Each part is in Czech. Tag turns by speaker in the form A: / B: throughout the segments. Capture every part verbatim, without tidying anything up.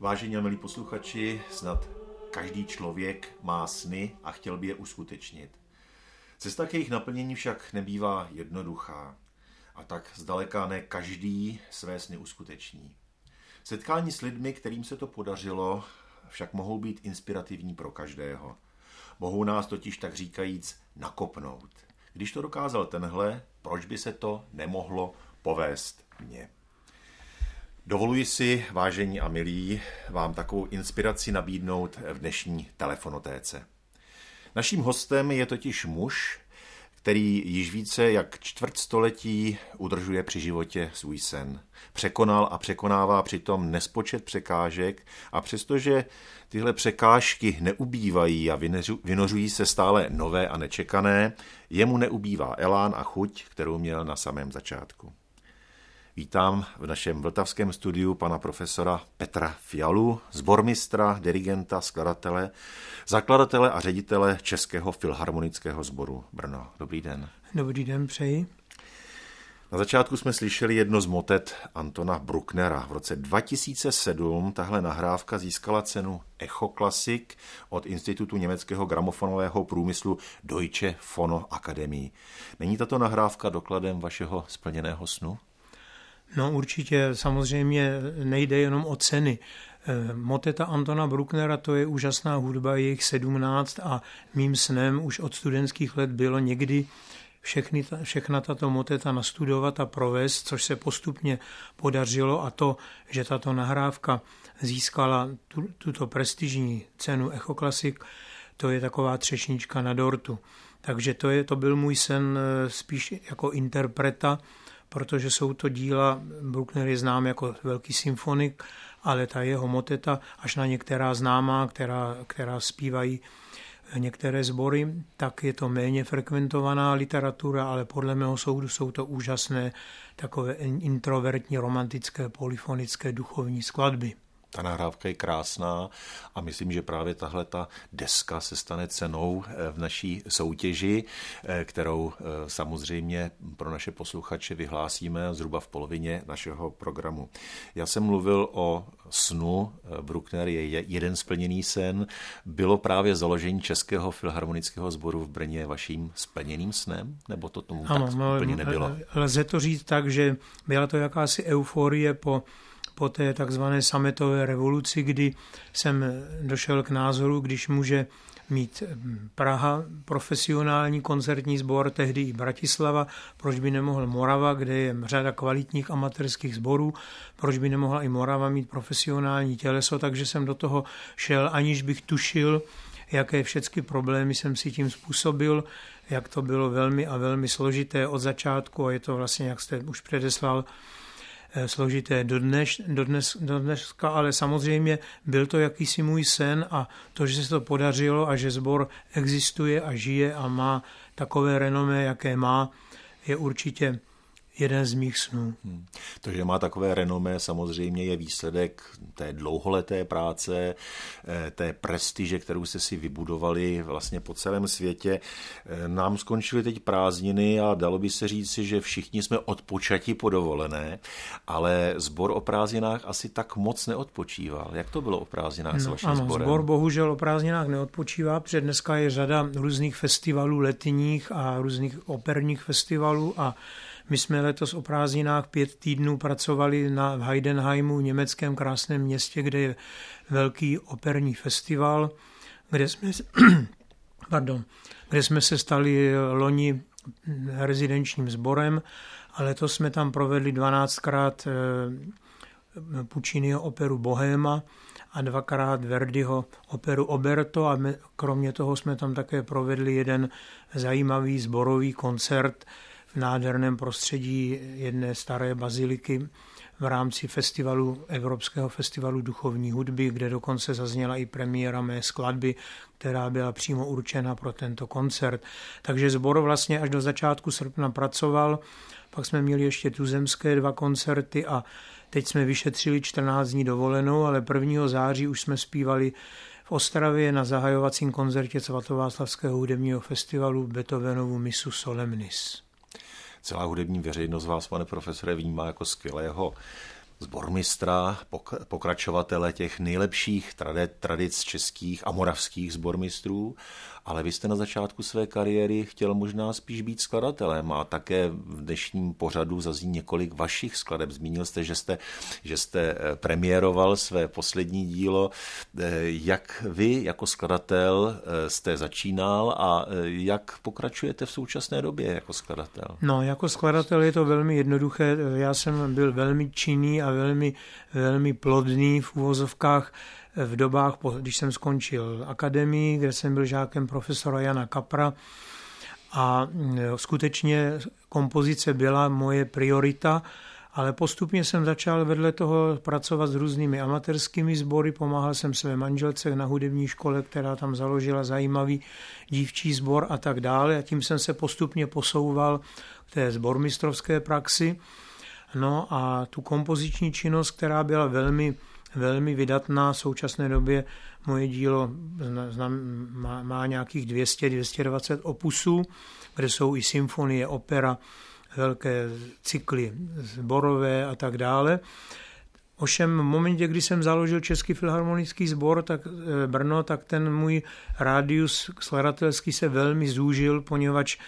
A: Vážení a milí posluchači, snad každý člověk má sny a chtěl by je uskutečnit. Cesta k jejich naplnění však nebývá jednoduchá a tak zdaleka ne každý své sny uskuteční. Setkání s lidmi, kterým se to podařilo, však mohou být inspirativní pro každého. Mohou nás totiž tak říkajíc nakopnout. Když to dokázal tenhle, proč by se to nemohlo povést mně? Dovoluji si, vážení a milí, vám takovou inspiraci nabídnout v dnešní telefonotéce. Naším hostem je totiž muž, který již více jak čtvrtstoletí udržuje při životě svůj sen. Překonal a překonává přitom nespočet překážek a přestože tyhle překážky neubývají a vynořují se stále nové a nečekané, jemu neubývá elán a chuť, kterou měl na samém začátku. Vítám v našem vltavském studiu pana profesora Petra Fialu, sbormistra, dirigenta, skladatele, zakladatele a ředitele Českého filharmonického sboru Brno. Dobrý den.
B: Dobrý den, přeji.
A: Na začátku jsme slyšeli jedno z motet Antona Brucknera. V roce dva tisíce sedm tahle nahrávka získala cenu Echo Classic od Institutu německého gramofonového průmyslu Deutsche Phonoakademie. Není tato nahrávka dokladem vašeho splněného snu?
B: No určitě, samozřejmě nejde jenom o ceny. Moteta Antona Brucknera, to je úžasná hudba, je jich sedmnáct a mým snem už od studentských let bylo někdy všechny, všechna tato moteta nastudovat a provést, což se postupně podařilo a to, že tato nahrávka získala tu, tuto prestižní cenu Echo Classic, to je taková třešnička na dortu. Takže to, je, to byl můj sen spíš jako interpreta, protože jsou to díla, Bruckner je znám jako velký symfonik, ale ta jeho moteta, až na některá známá, která, která zpívají některé sbory, tak je to méně frekventovaná literatura, ale podle mého soudu jsou to úžasné takové introvertní, romantické, polyfonické duchovní skladby.
A: Ta nahrávka je krásná a myslím, že právě tahle ta deska se stane cenou v naší soutěži, kterou samozřejmě pro naše posluchače vyhlásíme zhruba v polovině našeho programu. Já jsem mluvil o snu, Bruckner je jeden splněný sen. Bylo právě založení Českého filharmonického sboru v Brně vaším splněným snem? Nebo to tomu ano, tak no, úplně nebylo?
B: Lze to říct tak, že byla to jakási euforie po po té takzvané sametové revoluci, kdy jsem došel k názoru, když může mít Praha profesionální koncertní sbor, tehdy i Bratislava, proč by nemohl Morava, kde je řada kvalitních amatérských sborů, proč by nemohla i Morava mít profesionální těleso, takže jsem do toho šel, aniž bych tušil, jaké všechny problémy jsem si tím způsobil, jak to bylo velmi a velmi složité od začátku a je to vlastně, jak jste už předeslal, složité dodnes, dodnes, dodneska, ale samozřejmě byl to jakýsi můj sen a to, že se to podařilo a že sbor existuje a žije a má takové renomé, jaké má, je určitě jeden z mých snů.
A: Hmm. To, že má takové renomé, samozřejmě je výsledek té dlouholeté práce, té prestiže, kterou jste si vybudovali vlastně po celém světě. Nám skončily teď prázdniny a dalo by se říci, že všichni jsme odpočati po dovolené, ale sbor o prázdninách asi tak moc neodpočíval. Jak to bylo o prázdninách no, s vaším
B: ano,
A: sborem?
B: Sbor bohužel o prázdninách neodpočívá, protože dneska je řada různých festivalů letních a různých operních festivalů a my jsme letos o prázdninách pět týdnů pracovali na Heidenheimu, německém krásném městě, kde je velký operní festival, kde jsme, pardon, kde jsme se stali loni rezidenčním sborem, a letos jsme tam provedli dvanáctkrát Pucciniho operu Bohéma a dvakrát Verdiho operu Oberto a kromě toho jsme tam také provedli jeden zajímavý sborový koncert v nádherném prostředí jedné staré baziliky v rámci festivalu, Evropského festivalu duchovní hudby, kde dokonce zazněla i premiéra mé skladby, která byla přímo určena pro tento koncert. Takže sbor vlastně až do začátku srpna pracoval, pak jsme měli ještě tuzemské dva koncerty a teď jsme vyšetřili čtrnáct dní dovolenou, ale prvního září už jsme zpívali v Ostravě na zahajovacím koncertě Svatováclavského hudebního festivalu Beethovenovu misu Solemnis.
A: Celá hudební veřejnost vás, pane profesore, vnímá jako skvělého sbormistra, pokračovatele těch nejlepších tradic českých a moravských sbormistrů, ale vy jste na začátku své kariéry chtěl možná spíš být skladatelem a také v dnešním pořadu zazní několik vašich skladeb. Zmínil jste, že jste, že jste premiéroval své poslední dílo. Jak vy jako skladatel jste začínal a jak pokračujete v současné době jako skladatel?
B: No, jako skladatel je to velmi jednoduché. Já jsem byl velmi činný a velmi, velmi plodný v uvozovkách v dobách, když jsem skončil akademii, kde jsem byl žákem profesora Jana Kapra a skutečně kompozice byla moje priorita, ale postupně jsem začal vedle toho pracovat s různými amatérskými sbory, pomáhal jsem své manželce na hudební škole, která tam založila zajímavý dívčí sbor a tak dále a tím jsem se postupně posouval k té sbormistrovské praxi. No a tu kompoziční činnost, která byla velmi velmi vydatná. V současné době moje dílo má, má nějakých dvě stě až dvě stě dvacet opusů, kde jsou i symfonie, opera, velké cykly sborové a tak dále. Ovšem v momentě, kdy jsem založil Český filharmonický sbor, tak Brno, tak ten můj rádius skladatelský se velmi zúžil, poněvadž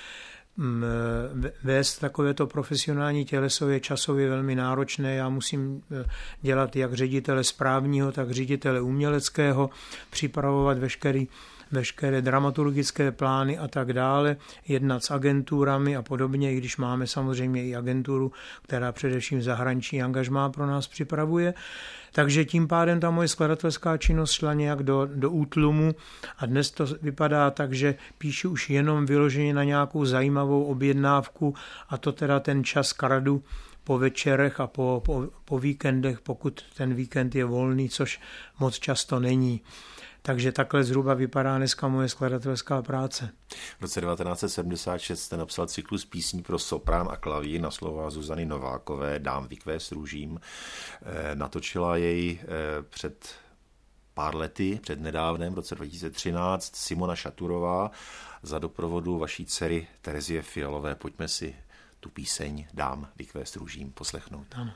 B: vést takovéto profesionální těleso je časově velmi náročné. Já musím dělat jak ředitele správního, tak ředitele uměleckého, připravovat veškerý, veškeré dramaturgické plány a tak dále, jednat s agenturami a podobně, i když máme samozřejmě i agenturu, která především zahraniční angažmá pro nás připravuje. Takže tím pádem ta moje skladatelská činnost šla nějak do, do útlumu a dnes to vypadá tak, že píšu už jenom vyloženě na nějakou zajímavou objednávku a to teda ten čas kradu po večerech a po, po, po víkendech, pokud ten víkend je volný, což moc často není. Takže takhle zhruba vypadá dneska moje skladatelská práce.
A: V roce devatenáct set sedmdesát šest jste napsal cyklus písní pro soprán a klavír na slova Zuzany Novákové Dám vykvést růžím. Natočila jej před pár lety, před nedávnem, v roce dva tisíce třináct, Simona Šaturová za doprovodu vaší dcery Terezie Fialové. Pojďme si tu píseň Dám vykvést růžím poslechnout.
B: Ano.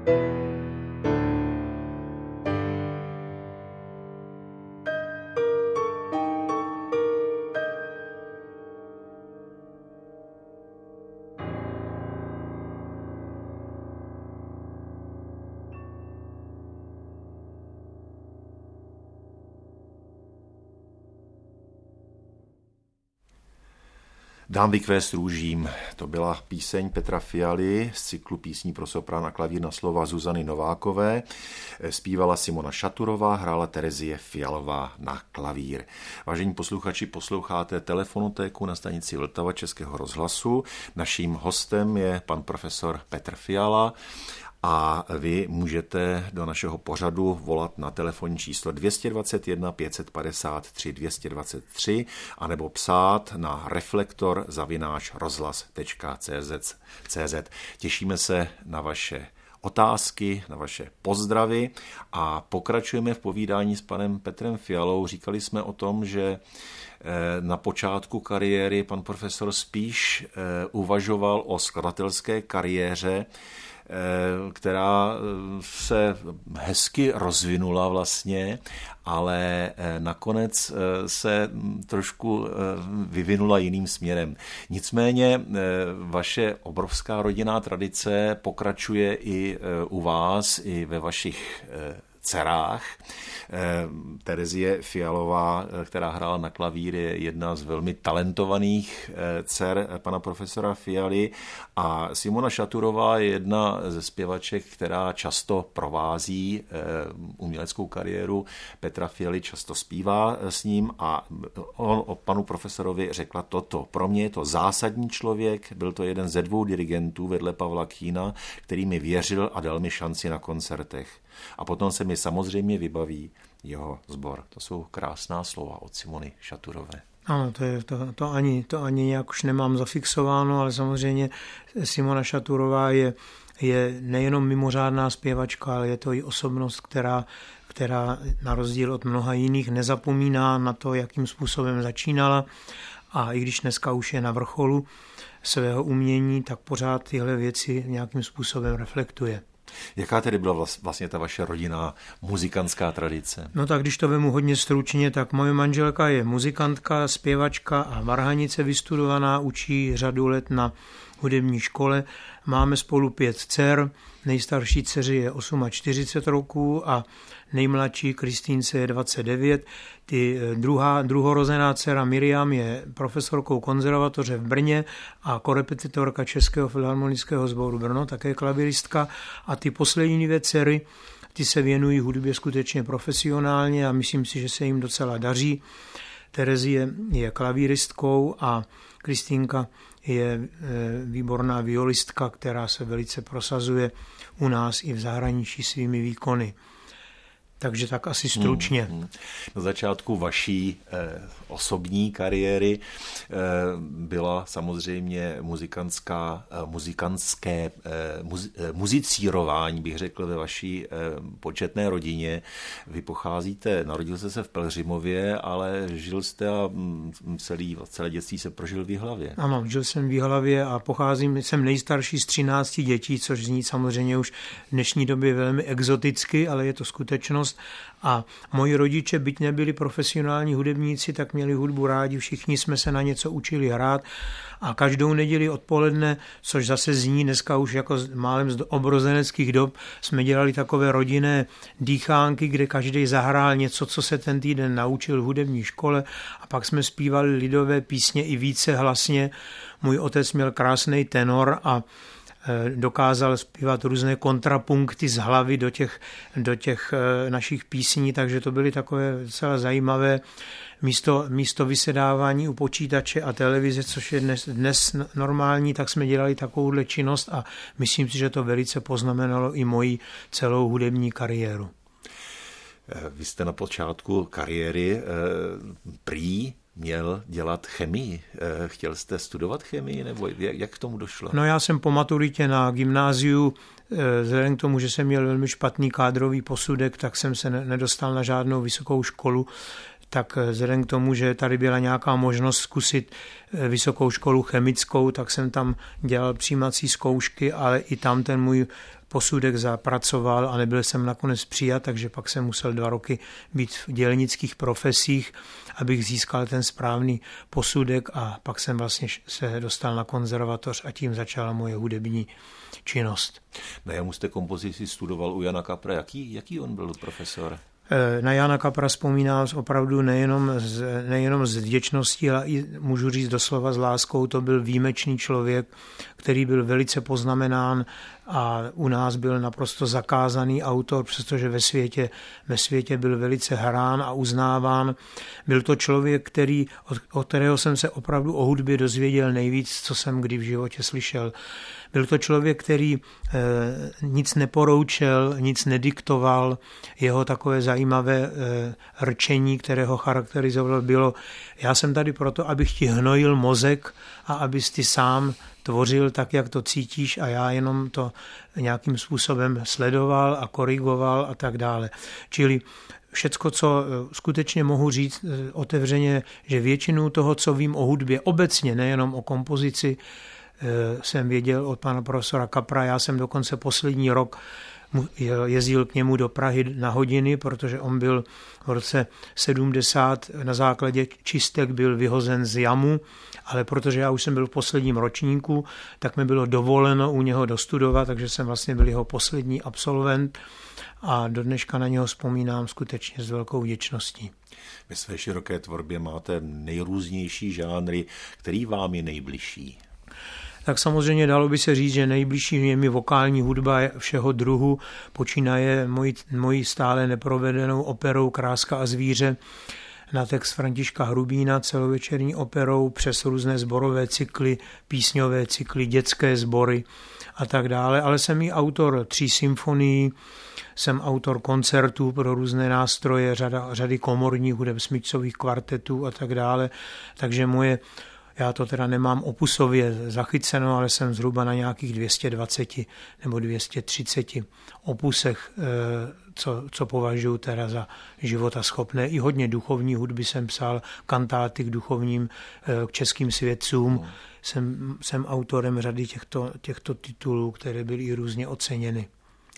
A: Dám vykvést růžím. To byla píseň Petra Fialy z cyklu písní pro soprán a klavír na slova Zuzany Novákové. Zpívala Simona Šaturová, hrála Terezie Fialová na klavír. Vážení posluchači, posloucháte Telefonotéku na stanici Vltava Českého rozhlasu. Naším hostem je pan profesor Petr Fiala. A vy můžete do našeho pořadu volat na telefonní číslo dvě dvě jedna pět padesát tři dvě dvě tři anebo psát na reflektor zavináč rozhlas tečka cé zet. Těšíme se na vaše otázky, na vaše pozdravy a pokračujeme v povídání s panem Petrem Fialou. Říkali jsme o tom, že na počátku kariéry pan profesor spíš uvažoval o skladatelské kariéře, která se hezky rozvinula vlastně, ale nakonec se trošku vyvinula jiným směrem. Nicméně vaše obrovská rodinná tradice pokračuje i u vás, i ve vašich dcerách. Terezie Fialová, která hrála na klavír, je jedna z velmi talentovaných dcer pana profesora Fialy a Simona Šaturová je jedna ze zpěvaček, která často provází uměleckou kariéru Petra Fialy, často zpívá s ním a on o panu profesorovi řekla toto. Pro mě je to zásadní člověk, byl to jeden ze dvou dirigentů vedle Pavla Kýna, který mi věřil a dal mi šanci na koncertech. A potom se mi samozřejmě vybaví jeho sbor. To jsou krásná slova od Simony Šaturové.
B: Ano, to, je, to, to, ani, to ani nějak už nemám zafixováno, ale samozřejmě Simona Šaturová je, je nejenom mimořádná zpěvačka, ale je to i osobnost, která, která na rozdíl od mnoha jiných nezapomíná na to, jakým způsobem začínala. A i když dneska už je na vrcholu svého umění, tak pořád tyhle věci nějakým způsobem reflektuje.
A: Jaká tedy byla vlastně ta vaše rodinná muzikantská tradice?
B: No tak když to vemu hodně stručně, tak moje manželka je muzikantka, zpěvačka a varhanice vystudovaná, učí řadu let na hudební škole. Máme spolu pět dcer, nejstarší dceři je čtyřicet osm roků a nejmladší Kristýnce je dvacet devět. Ty druhá, druhorozená dcera Miriam je profesorkou konzervatoře v Brně a korepetitorka Českého filharmonického sboru Brno, také klaviristka. A ty poslední dvě dcery, ty se věnují hudbě skutečně profesionálně a myslím si, že se jim docela daří. Terezie je klavíristkou a Kristýnka je výborná violistka, která se velice prosazuje u nás i v zahraničí svými výkony. Takže tak asi stručně. Hmm, hmm.
A: Na začátku vaší eh, osobní kariéry eh, byla samozřejmě muzikantská, eh, muzikantské eh, muzi, eh, muzicírování, bych řekl, ve vaší eh, početné rodině. Vy pocházíte, narodil jste se v Pelhřimově, ale žil jste a celý, celé dětství se prožil v Jihlavě.
B: Ano, žil jsem v Jihlavě a pocházím, jsem nejstarší z třinácti dětí, což zní samozřejmě už v dnešní době velmi exoticky, ale je to skutečnost. A moji rodiče, byť nebyli profesionální hudebníci, tak měli hudbu rádi, všichni jsme se na něco učili hrát a každou neděli odpoledne, což zase zní dneska už jako málem z obrozeneckých dob, jsme dělali takové rodinné dýchánky, kde každý zahrál něco, co se ten týden naučil v hudební škole a pak jsme zpívali lidové písně i více hlasně. Můj otec měl krásný tenor a dokázal zpívat různé kontrapunkty z hlavy do těch, do těch našich písní, takže to byly takové docela zajímavé místo, místo vysedávání u počítače a televize, což je dnes, dnes normální, tak jsme dělali takovouhle činnost a myslím si, že to velice poznamenalo i moji celou hudební kariéru.
A: Vy jste na počátku kariéry prý měl dělat chemii. Chtěl jste studovat chemii, nebo jak k tomu došlo?
B: No já jsem po maturitě na gymnáziu, vzhledem k tomu, že jsem měl velmi špatný kádrový posudek, tak jsem se nedostal na žádnou vysokou školu, tak vzhledem k tomu, že tady byla nějaká možnost zkusit vysokou školu chemickou, tak jsem tam dělal přijímací zkoušky, ale i tam ten můj posudek zapracoval a nebyl jsem nakonec přijat, takže pak jsem musel dva roky být v dělnických profesích, abych získal ten správný posudek a pak jsem vlastně se dostal na konzervatoř a tím začala moje hudební činnost.
A: Na jamu jste kompozici studoval u Jana Kapra. Jaký, jaký on byl profesor?
B: Na Jana Kapra vzpomínám opravdu nejenom z, nejenom z vděčností, ale i můžu říct doslova s láskou. To byl výjimečný člověk, který byl velice poznamenán a u nás byl naprosto zakázaný autor, přestože ve světě, ve světě byl velice hrán a uznáván. Byl to člověk, který, od, od kterého jsem se opravdu o hudbě dozvěděl nejvíc, co jsem kdy v životě slyšel. Byl to člověk, který e, nic neporoučel, nic nediktoval. Jeho takové zajímavé e, rčení, které ho charakterizovalo, bylo: já jsem tady proto, abych ti hnojil mozek a abys ty sám tvořil tak, jak to cítíš a já jenom to nějakým způsobem sledoval a korigoval a tak dále. Čili všecko, co skutečně mohu říct otevřeně, že většinu toho, co vím o hudbě obecně, nejenom o kompozici, jsem věděl od pana profesora Kapra. Já jsem dokonce poslední rok jezdil k němu do Prahy na hodiny, protože on byl v roce sedmdesát na základě čistek byl vyhozen z jamu, ale protože já už jsem byl v posledním ročníku, tak mi bylo dovoleno u něho dostudovat, takže jsem vlastně byl jeho poslední absolvent a do dneška na něho vzpomínám skutečně s velkou vděčností.
A: Ve své široké tvorbě máte nejrůznější žánry, který vám je nejbližší?
B: Tak samozřejmě dalo by se říct, že nejbližší je mi vokální hudba všeho druhu, počínaje mojí, mojí stále neprovedenou operou Kráska a zvíře na text Františka Hrubína, celovečerní operou, přes různé sborové cykly, písňové cykly, dětské sbory a tak dále. Ale jsem i autor tří symfonií, jsem autor koncertů pro různé nástroje, řada, řady komorních hudeb, smyčcových kvartetů a tak dále. Takže moje Já to teda nemám opusově zachyceno, ale jsem zhruba na nějakých dvě stě dvacet nebo dvě stě třicet opusech, co, co považuji teda za životaschopné. I hodně duchovní hudby jsem psal, kantáty k duchovním, k českým svědcům. No. Jsem, jsem autorem řady těchto, těchto titulů, které byly i různě oceněny.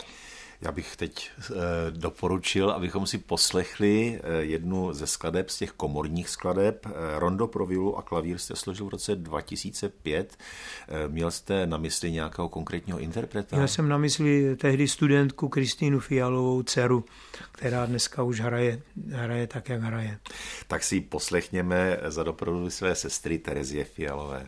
A: Já bych teď doporučil, abychom si poslechli jednu ze skladeb, z těch komorních skladeb. Rondo pro violu a klavír jste složil v roce dva tisíce pět. Měl jste na mysli nějakého konkrétního interpreta?
B: Měl jsem na mysli tehdy studentku Kristýnu Fialovou, dceru, která dneska už hraje, hraje tak, jak hraje.
A: Tak si ji poslechněme za doprovodu své sestry Terezie Fialové.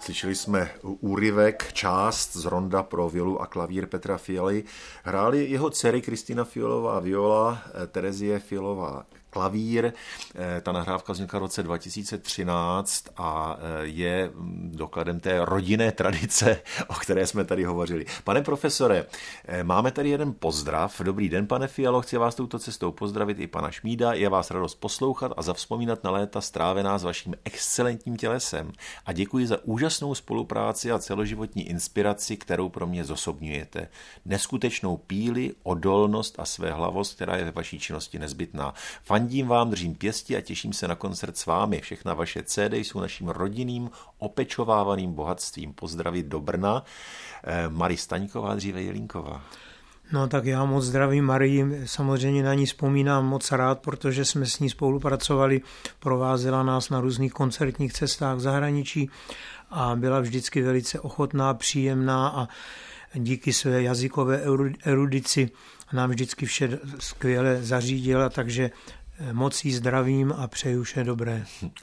A: Slyšeli jsme úryvek, část z ronda pro violu a klavír Petra Fialy. Hráli jeho dcery Kristýna Fialová viola, Terezie Fialová klavír. Ta nahrávka vznikla v roce dva tisíce třináct a je dokladem té rodinné tradice, o které jsme tady hovořili. Pane profesore, máme tady jeden pozdrav. Dobrý den, pane Fialo, chci vás touto cestou pozdravit i pana Šmída. Je vás radost poslouchat a zavzpomínat na léta strávená s vaším excelentním tělesem. A děkuji za úžasnou spolupráci a celoživotní inspiraci, kterou pro mě zosobňujete. Neskutečnou píli, odolnost a svéhlavost, která je ve vaší činnosti nezbytná. Fandím vám, držím pěsti a těším se na koncert s vámi. Všechna vaše cé dé jsou naším rodinným, opečovávaným bohatstvím. Pozdravit do Brna. Marie Staňková, dříve Jelínková.
B: No tak já moc zdravím Marii, samozřejmě na ní vzpomínám moc rád, protože jsme s ní spolupracovali, provázela nás na různých koncertních cestách v zahraničí a byla vždycky velice ochotná, příjemná a díky své jazykové erudici nám vždycky vše skvěle zařídila, takže moc jí zdravím a přeju vše dobré.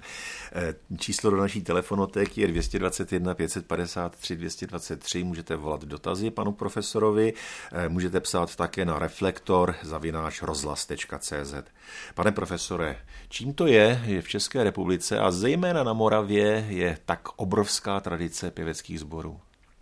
A: Číslo do naší telefonotéky je dvě dvacet jedna pět set padesát tři dvě dvacet tři. Můžete volat dotazy panu profesorovi, můžete psát také na reflektor zavináč rozhlas tečka cé zet. Pane profesore, čím to je, že v České republice a zejména na Moravě je tak obrovská tradice pěveckých sborů?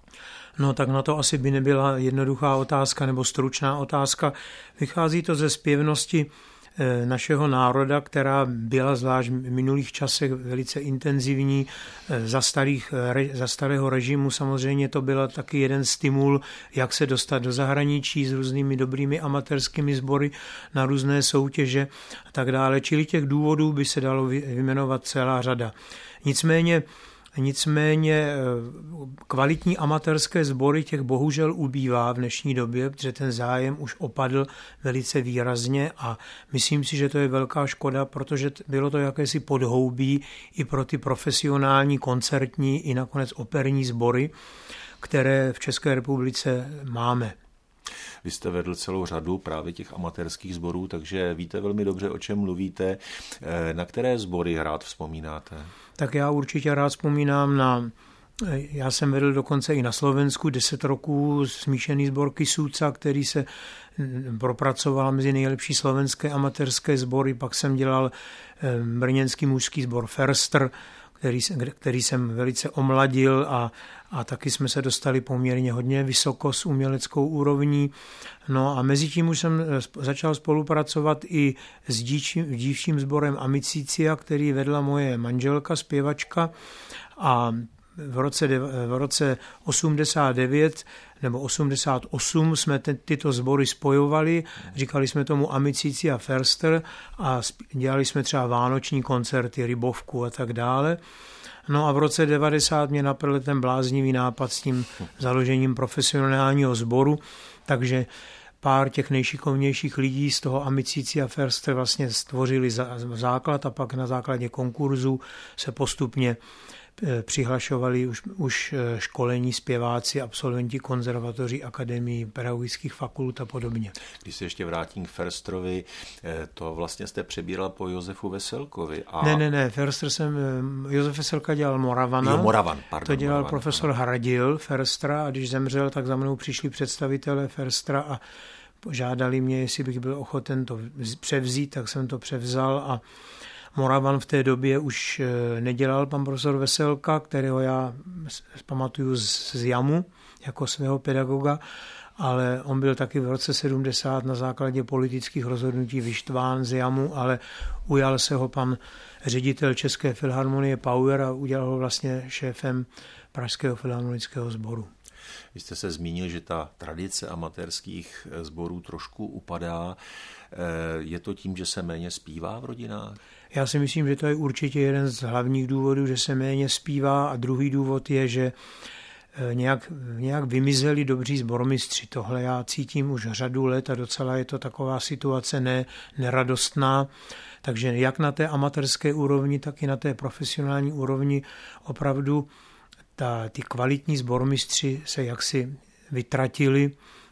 B: No tak na to asi by nebyla jednoduchá otázka nebo stručná otázka. Vychází to ze zpěvnosti našeho národa, která byla zvlášť v minulých časech velice intenzivní. Za, starých, za starého režimu samozřejmě to byl taky jeden stimul, jak se dostat do zahraničí s různými dobrými amatérskými sbory na různé soutěže a tak dále. Čili těch důvodů by se dalo vyjmenovat celá řada. Nicméně Nicméně kvalitní amatérské sbory těch bohužel ubývá v dnešní době, protože ten zájem už opadl velice výrazně a myslím si, že to je velká škoda, protože bylo to jakési podhoubí i pro ty profesionální, koncertní i nakonec operní sbory, které v České republice máme.
A: Vy jste vedl celou řadu právě těch amatérských sborů, takže víte velmi dobře, o čem mluvíte. Na které sbory rád vzpomínáte?
B: Tak já určitě rád vzpomínám na, já jsem vedl dokonce i na Slovensku deset roků smíšený sbor Kysúca, který se propracoval mezi nejlepší slovenské amatérské sbory, pak jsem dělal brněnský mužský sbor Förster, který, který jsem velice omladil a, a taky jsme se dostali poměrně hodně vysoko s uměleckou úrovní. No a mezi tím už jsem začal spolupracovat i s dívčím, dívčím sborem Amicicia, který vedla moje manželka, zpěvačka a v roce, v roce osmdesát devět nebo osmdesát osm jsme te, tyto sbory spojovali, říkali jsme tomu Amicicia Förster a dělali jsme třeba vánoční koncerty, Rybovku a tak dále. No a v roce devadesát mě napadl ten bláznivý nápad s tím založením profesionálního sboru, takže pár těch nejšikovnějších lidí z toho Amicicia Förster vlastně stvořili základ a pak na základě konkurzu se postupně přihlašovali už, už školení zpěváci, absolventi konzervatoří, akademií, pedagogických fakult a podobně.
A: Když se ještě vrátím k Förstrovi, to vlastně jste přebíral po Josefu Veselkovi. A...
B: Ne, ne, ne, Förster jsem, Josef Veselka dělal Moravana.
A: Jo, Moravan, pardon.
B: To dělal
A: Moravan,
B: profesor ano. Hradil Förstra a když zemřel, tak za mnou přišli představitelé Förstra a požádali mě, jestli bych byl ochoten to převzít, tak jsem to převzal a Moravan v té době už nedělal pan profesor Veselka, kterého já pamatuju z, z Jamu jako svého pedagoga, ale on byl taky v roce sedmdesát na základě politických rozhodnutí vyštván z Jamu, ale ujal se ho pan ředitel České filharmonie Pauer a udělal ho vlastně šéfem Pražského filharmonického sboru.
A: Vy jste se zmínil, že ta tradice amatérských sborů trošku upadá. Je to tím, že se méně zpívá v rodinách?
B: Já si myslím, že to je určitě jeden z hlavních důvodů, že se méně zpívá a druhý důvod je, že nějak, nějak vymizeli dobří sbormistři. Tohle já cítím už řadu let a docela je to taková situace ne, neradostná. Takže jak na té amatérské úrovni, tak i na té profesionální úrovni opravdu ta, ty kvalitní sbormistři se jaksi vytratili.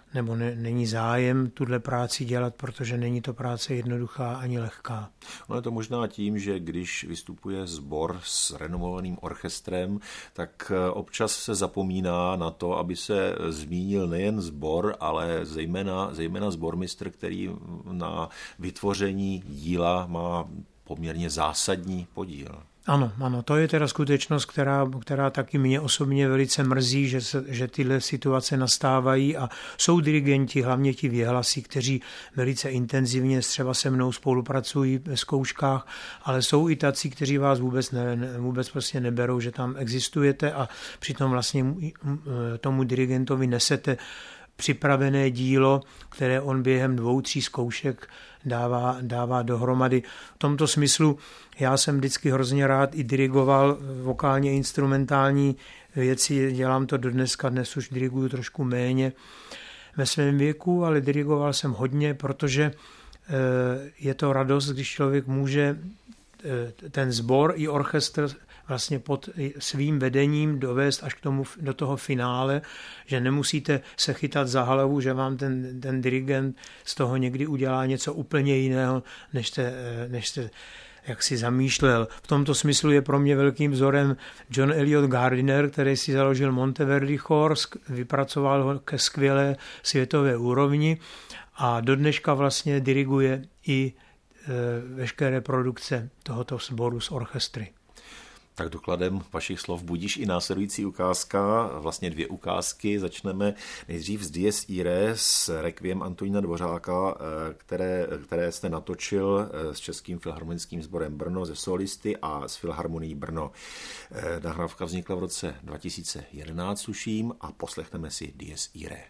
B: nebo ne, není zájem tuhle práci dělat, protože není to práce jednoduchá ani lehká.
A: No je to možná tím, že když vystupuje sbor s renomovaným orchestrem, tak občas se zapomíná na to, aby se zmínil nejen sbor, ale zejména, zejména sbormistr, který na vytvoření díla má poměrně zásadní podíl.
B: Ano, ano, to je teda skutečnost, která, která taky mě osobně velice mrzí, že, se, že tyhle situace nastávají a jsou dirigenti, hlavně ti věhlasí, kteří velice intenzivně třeba se mnou spolupracují ve zkouškách, ale jsou i tací, kteří vás vůbec, ne, vůbec prostě neberou, že tam existujete a přitom vlastně tomu dirigentovi nesete připravené dílo, které on během dvou, tří zkoušek dává, dává dohromady. V tomto smyslu já jsem vždycky hrozně rád i dirigoval vokálně instrumentální věci, dělám to do dneska, dnes už diriguju trošku méně ve svém věku, ale dirigoval jsem hodně, protože je to radost, když člověk může ten sbor i orchestr vlastně pod svým vedením dovést až k tomu, do toho finále, že nemusíte se chytat za hlavu, že vám ten, ten dirigent z toho někdy udělá něco úplně jiného, než jste, než jste jak si zamýšlel. V tomto smyslu je pro mě velkým vzorem John Eliot Gardiner, který si založil Monteverdi Chor, vypracoval ho ke skvělé světové úrovni a do dneška vlastně diriguje i veškeré produkce tohoto sboru z orchestry.
A: Tak dokladem vašich slov budíš i následující ukázka, vlastně dvě ukázky. Začneme nejdřív z Dies Irae s Requiem Antonína Dvořáka, které, které jste natočil s Českým filharmonickým sborem Brno ze solisty a s Filharmonií Brno. Nahrávka vznikla v roce dva tisíce jedenáct, tuším, a poslechneme si Dies Irae.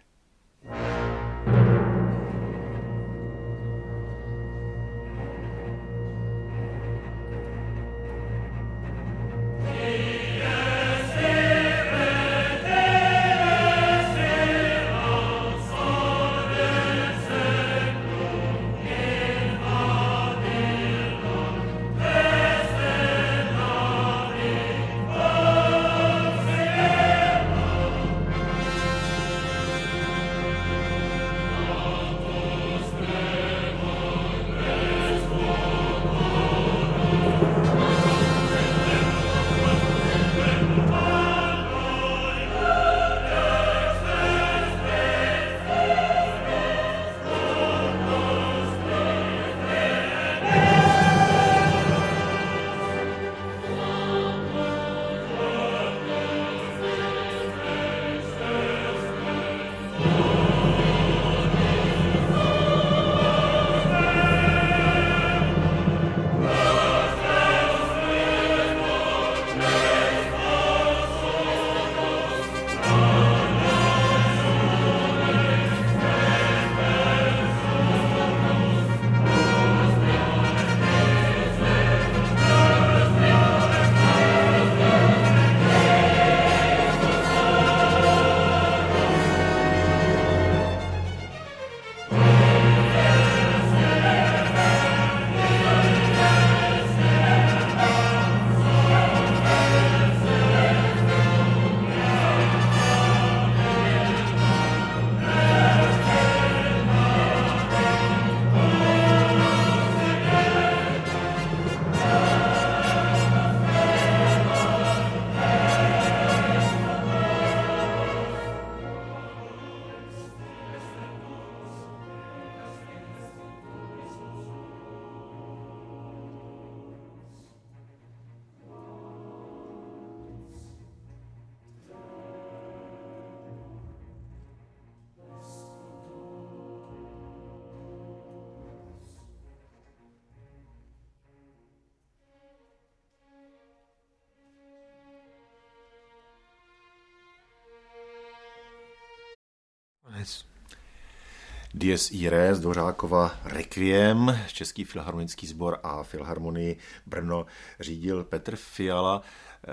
A: Dies Irae z Dvořákova Requiem, Český filharmonický sbor a Filharmonii Brno řídil Petr Fiala.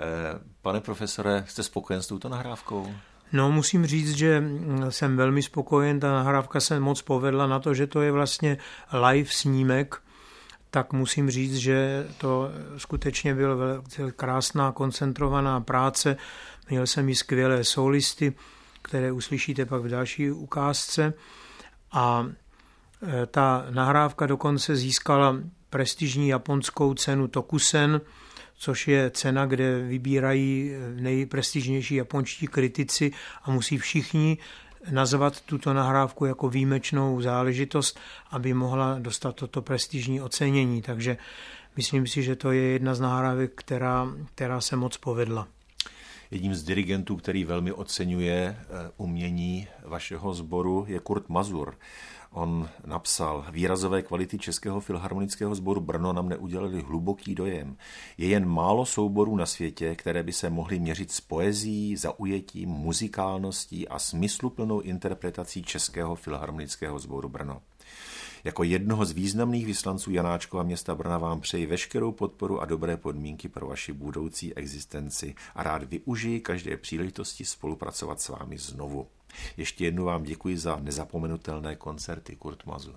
A: Pane profesore, jste spokojen s touto nahrávkou?
B: No, musím říct, že jsem velmi spokojen. Ta nahrávka se moc povedla na to, že to je vlastně live snímek, tak musím říct, že to skutečně byla krásná koncentrovaná práce. Měl jsem i skvělé solisty, které uslyšíte pak v další ukázce. A ta nahrávka dokonce získala prestižní japonskou cenu Tokusen, což je cena, kde vybírají nejprestižnější japonští kritici a musí všichni nazvat tuto nahrávku jako výjimečnou záležitost, aby mohla dostat toto prestižní ocenění. Takže myslím si, že to je jedna z nahrávek, která, která se moc povedla.
A: Jedním z dirigentů, který velmi oceňuje umění vašeho sboru, je Kurt Mazur. On napsal: výrazové kvality Českého filharmonického sboru Brno nám neudělali hluboký dojem. Je jen málo souborů na světě, které by se mohly měřit s poezií, zaujetím, muzikálností a smysluplnou interpretací Českého filharmonického sboru Brno. Jako jednoho z významných vyslanců Janáčkova města Brna vám přeji veškerou podporu a dobré podmínky pro vaši budoucí existenci a rád využiji každé příležitosti spolupracovat s vámi znovu. Ještě jednou vám děkuji za nezapomenutelné koncerty, Kurt Mazur.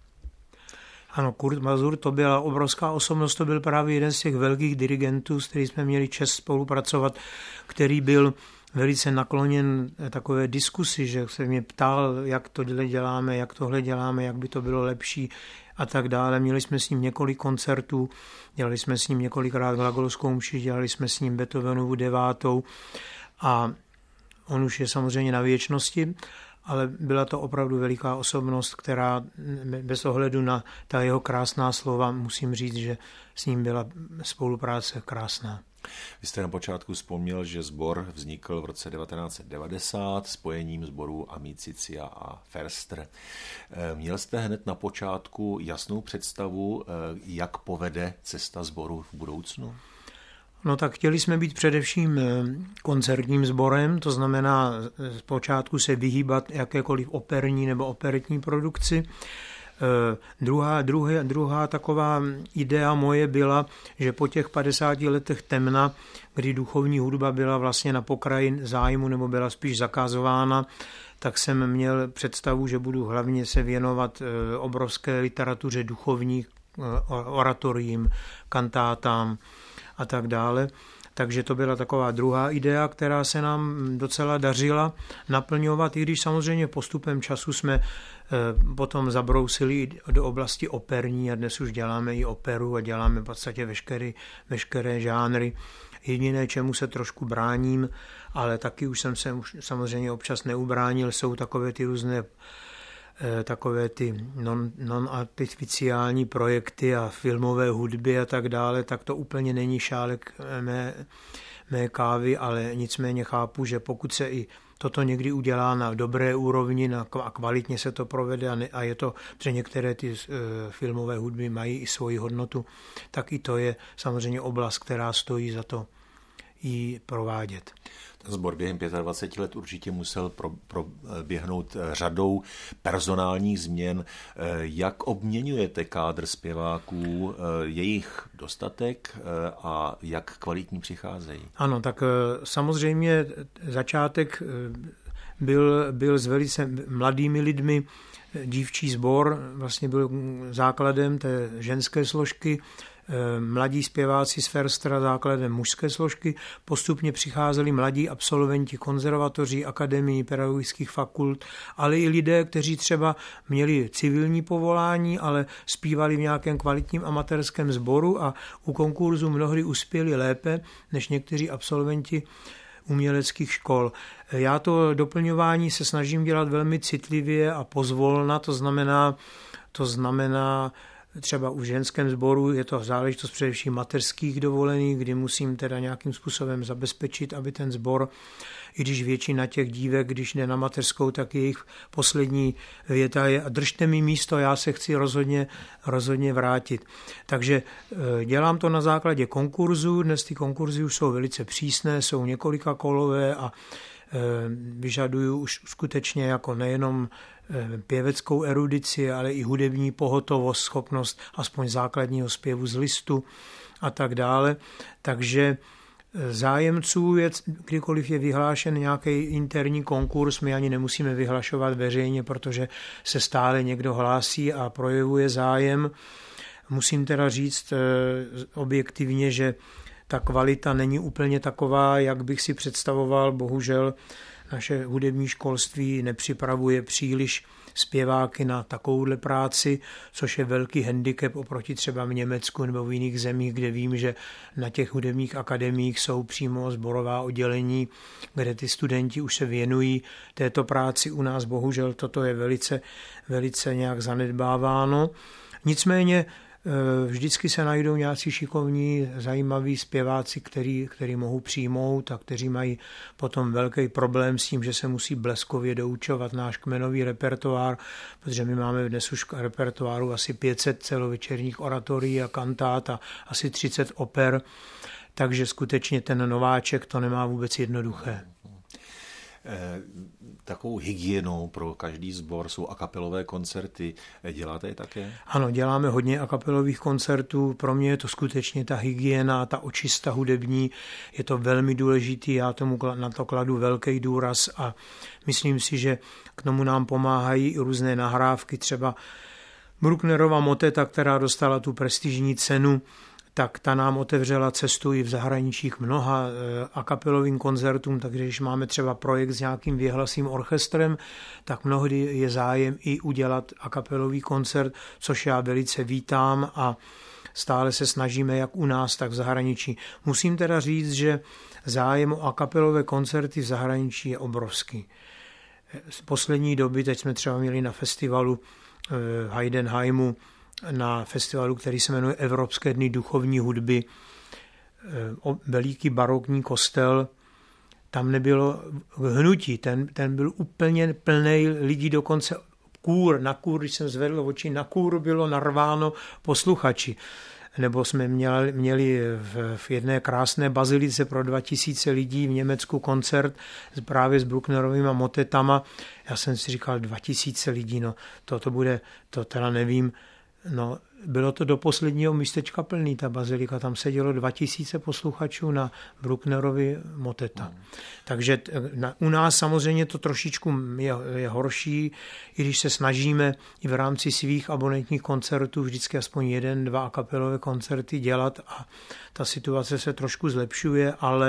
B: Ano, Kurt Mazur, to byla obrovská osobnost, to byl právě jeden z těch velkých dirigentů, s kterým jsme měli čest spolupracovat, který byl velice nakloněn takové diskusi, že se mě ptal, jak tohle děláme, jak tohle děláme, jak by to bylo lepší a tak dále. Měli jsme s ním několik koncertů, dělali jsme s ním několikrát glagolskou mši, dělali jsme s ním Beethovenovu devátou a on už je samozřejmě na věčnosti, ale byla to opravdu veliká osobnost, která bez ohledu na ta jeho krásná slova, musím říct, že s ním byla spolupráce krásná.
A: Vy jste na počátku vzpomněl, že sbor vznikl v roce devatenáct set devadesát spojením sborů Amicitia a Förster. Měl jste hned na počátku jasnou představu, jak povede cesta sboru v budoucnu?
B: No tak chtěli jsme být především koncertním sborem, to znamená z počátku se vyhýbat jakékoliv operní nebo operetní produkci. Druhá, druhá, druhá taková idea moje byla, že po těch padesáti letech temna, kdy duchovní hudba byla vlastně na pokraji zájmu nebo byla spíš zakazována, tak jsem měl představu, že budu hlavně se věnovat obrovské literatuře duchovních, oratoriím, kantátám a tak dále. Takže to byla taková druhá idea, která se nám docela dařila naplňovat, i když samozřejmě postupem času jsme potom zabrousili do oblasti operní a dnes už děláme i operu a děláme v podstatě veškeré, veškeré žánry. Jediné, čemu se trošku bráním, ale taky už jsem se už samozřejmě občas neubránil, jsou takové ty různé takové ty non, non-artificiální projekty a filmové hudby a tak dále, tak to úplně není šálek mé, mé kávy, ale nicméně chápu, že pokud se i toto někdy udělá na dobré úrovni na, a kvalitně se to provede a, ne, a je to, že některé ty uh, filmové hudby mají i svoji hodnotu, tak i to je samozřejmě oblast, která stojí za to ji provádět.
A: Ten sbor během dvacet pět let určitě musel proběhnout pro řadou personálních změn. Jak obměňujete kádr zpěváků, jejich dostatek a jak kvalitní přicházejí?
B: Ano, tak samozřejmě začátek byl, byl s velice mladými lidmi. Dívčí sbor vlastně byl základem té ženské složky, mladí zpěváci z Förstera základem mužské složky, postupně přicházeli mladí absolventi konzervatoří, akademií, pedagogických fakult, ale i lidé, kteří třeba měli civilní povolání, ale zpívali v nějakém kvalitním amatérském sboru a u konkurzu mnohdy uspěli lépe než někteří absolventi uměleckých škol. Já to doplňování se snažím dělat velmi citlivě a pozvolna, to znamená, to znamená třeba u ženském sboru je to záležitost především mateřských dovolených, kdy musím teda nějakým způsobem zabezpečit, aby ten sbor, i když většina těch dívek, když jde na mateřskou, tak jejich poslední věta je: držte mi místo, já se chci rozhodně, rozhodně vrátit. Takže dělám to na základě konkurzu. Dnes ty konkurzy už jsou velice přísné, jsou několika kolové a vyžaduju už skutečně jako nejenom pěveckou erudici, ale i hudební pohotovost, schopnost aspoň základního zpěvu z listu a tak dále. Takže zájemců je, kdykoliv je vyhlášen nějaký interní konkurs, my ani nemusíme vyhlašovat veřejně, protože se stále někdo hlásí a projevuje zájem. Musím teda říct objektivně, že ta kvalita není úplně taková, jak bych si představoval. Bohužel naše hudební školství nepřipravuje příliš zpěváky na takovouhle práci, což je velký handicap oproti třeba v Německu nebo v jiných zemích, kde vím, že na těch hudebních akademiích jsou přímo sborová oddělení, kde ty studenti už se věnují této práci. U nás bohužel toto je velice, velice nějak zanedbáváno. Nicméně vždycky se najdou nějací šikovní, zajímaví zpěváci, který, který mohou přijmout a kteří mají potom velký problém s tím, že se musí bleskově doučovat náš kmenový repertoár, protože my máme dnes už repertoáru asi pět set celovečerních oratorií a kantát a asi třicet oper, takže skutečně ten nováček to nemá vůbec jednoduché.
A: Takovou hygienou pro každý sbor jsou akapelové koncerty. Děláte je také?
B: Ano, děláme hodně akapelových koncertů. Pro mě je to skutečně ta hygiena, ta očista hudební. Je to velmi důležitý, já tomu na to kladu velký důraz a myslím si, že k tomu nám pomáhají i různé nahrávky. Třeba Brucknerova moteta, která dostala tu prestižní cenu, tak ta nám otevřela cestu i v zahraničích mnoha akapelovým koncertům, takže když máme třeba projekt s nějakým věhlasým orchestrem, tak mnohdy je zájem i udělat akapelový koncert, což já velice vítám a stále se snažíme jak u nás, tak v zahraničí. Musím teda říct, že zájem o akapelové koncerty v zahraničí je obrovský. Z poslední doby, teď jsme třeba měli na festivalu v Heidenheimu, na festivalu, který se jmenuje Evropské dny duchovní hudby, veliký barokní kostel, tam nebylo hnutí, ten, ten byl úplně plný lidí, dokonce kůr, na kůr, když jsem zvedl oči, na kůr bylo narváno posluchači. Nebo jsme měli, měli v, v jedné krásné bazilice pro dva tisíce lidí v Německu koncert právě s Brucknerovými motetama. Já jsem si říkal, dva tisíce lidí, no to, to bude, to teda nevím. No, bylo to do posledního místečka plný, ta bazilika, tam sedělo dva tisíce posluchačů na Brucknerovi moteta. Hmm. Takže na, u nás samozřejmě to trošičku je, je horší, i když se snažíme i v rámci svých abonentních koncertů vždycky aspoň jeden, dva akapelové koncerty dělat a ta situace se trošku zlepšuje, ale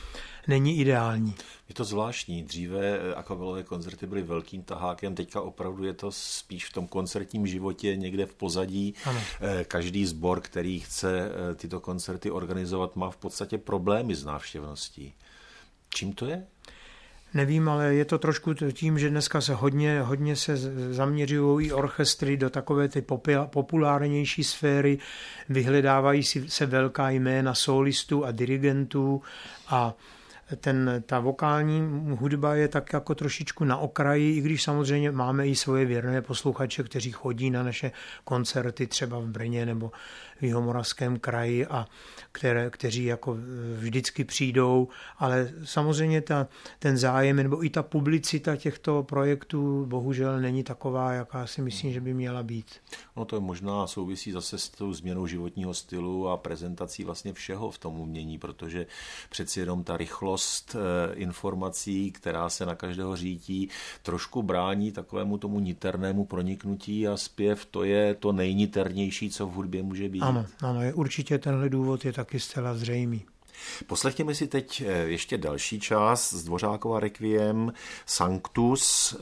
B: není ideální.
A: Je to zvláštní. Dříve akapelové koncerty byly velkým tahákem, teďka opravdu je to spíš v tom koncertním životě někde v pozadí. Ano. Každý sbor, který chce tyto koncerty organizovat, má v podstatě problémy s návštěvností. Čím to je?
B: Nevím, ale je to trošku tím, že dneska se hodně, hodně se zaměřují i orchestry do takové ty populárnější sféry, vyhledávají si se velká jména solistů a dirigentů a ten, ta vokální hudba je tak jako trošičku na okraji, i když samozřejmě máme i svoje věrné posluchače, kteří chodí na naše koncerty třeba v Brně nebo v Jihomoravském kraji a které, kteří jako vždycky přijdou, ale samozřejmě ta, ten zájem nebo i ta publicita těchto projektů bohužel není taková, jaká si myslím, že by měla být.
A: No to je možná souvisí zase s tou změnou životního stylu a prezentací vlastně všeho v tom umění, protože přeci jenom ta rychlost informací, která se na každého řítí, trošku brání takovému tomu niternému proniknutí a zpěv to je to nejniternější, co v hudbě může být.
B: Ano, ano, je, určitě tenhle důvod je taky zcela zřejmý.
A: Poslechněme si teď ještě další část z Dvořákova Requiem Sanctus.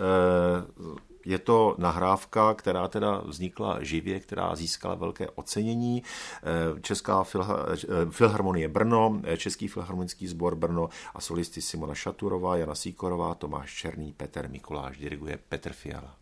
A: Je to nahrávka, která teda vznikla živě, která získala velké ocenění. Česká filharmonie Brno, Český filharmonický sbor Brno a solisty Simona Šaturová, Jana Sýkorová, Tomáš Černý, Petr Mikuláš, diriguje Petr Fiala.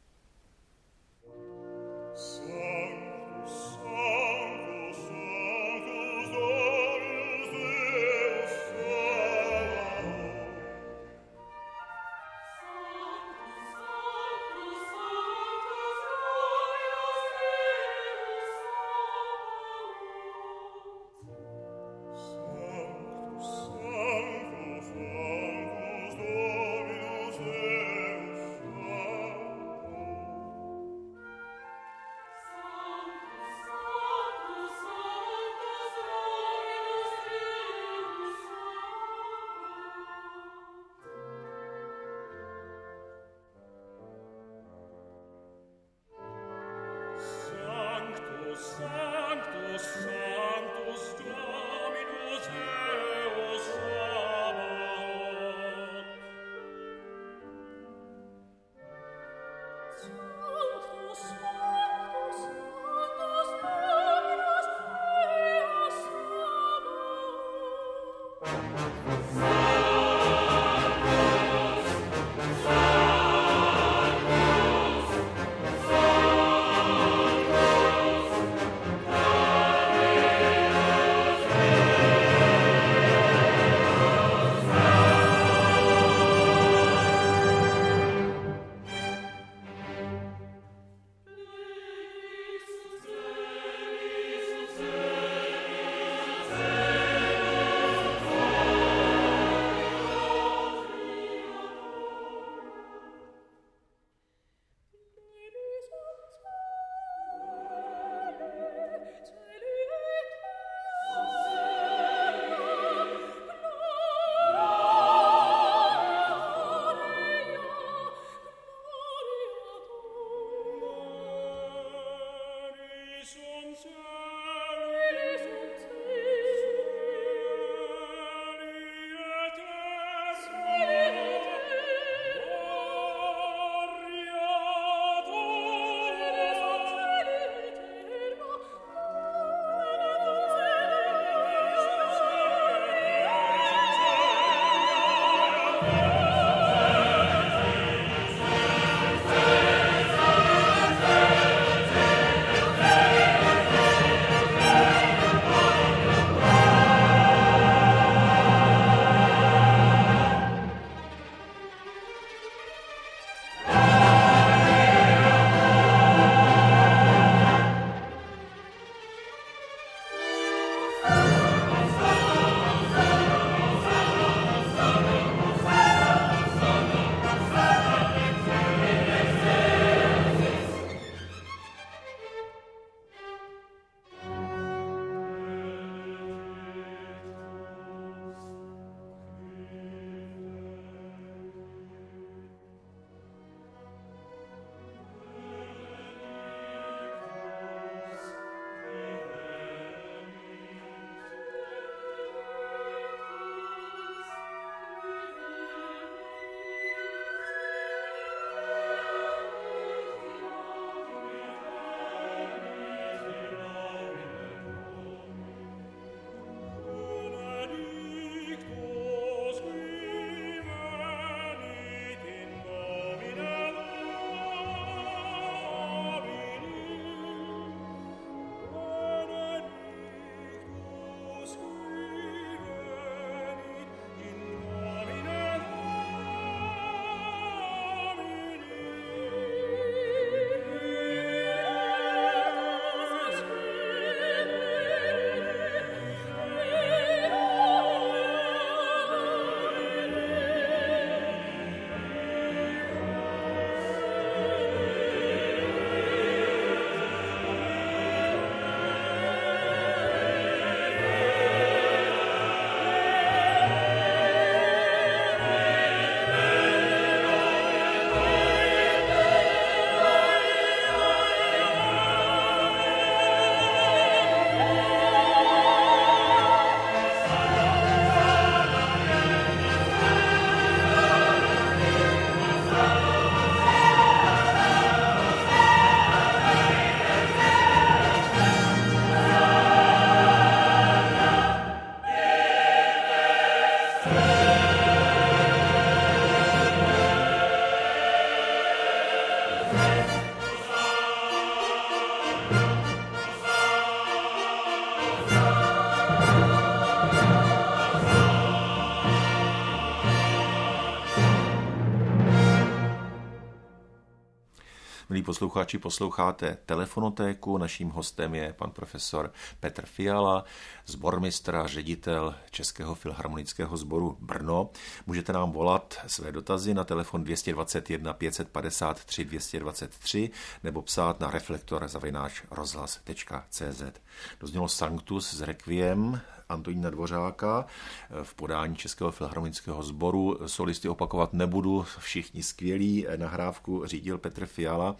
A: milí posluchači, posloucháte Telefonotéku. Naším hostem je pan profesor Petr Fiala, sbormistr a ředitel Českého filharmonického sboru Brno. Můžete nám volat své dotazy na telefon dvě stě dvacet jedna pět set padesát tři dvě stě dvacet tři nebo psát na reflektor zavináč rozhlas tečka cé zet. Doznělo Sanctus z Requiem Antonína Dvořáka v podání Českého filharmonického sboru. Solisty opakovat nebudu, všichni skvělí. Nahrávku řídil Petr Fiala.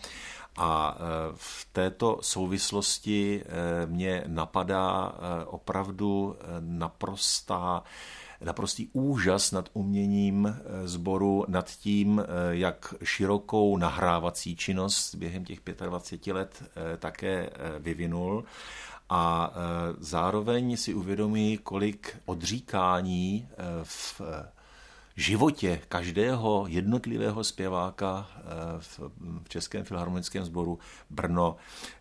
A: A v této souvislosti mě napadá opravdu naprostá naprostý úžas nad uměním sboru, nad tím, jak širokou nahrávací činnost během těch dvaceti pěti let také vyvinul. A zároveň si uvědomí, kolik odříkání v životě každého jednotlivého zpěváka v Českém filharmonickém sboru Brno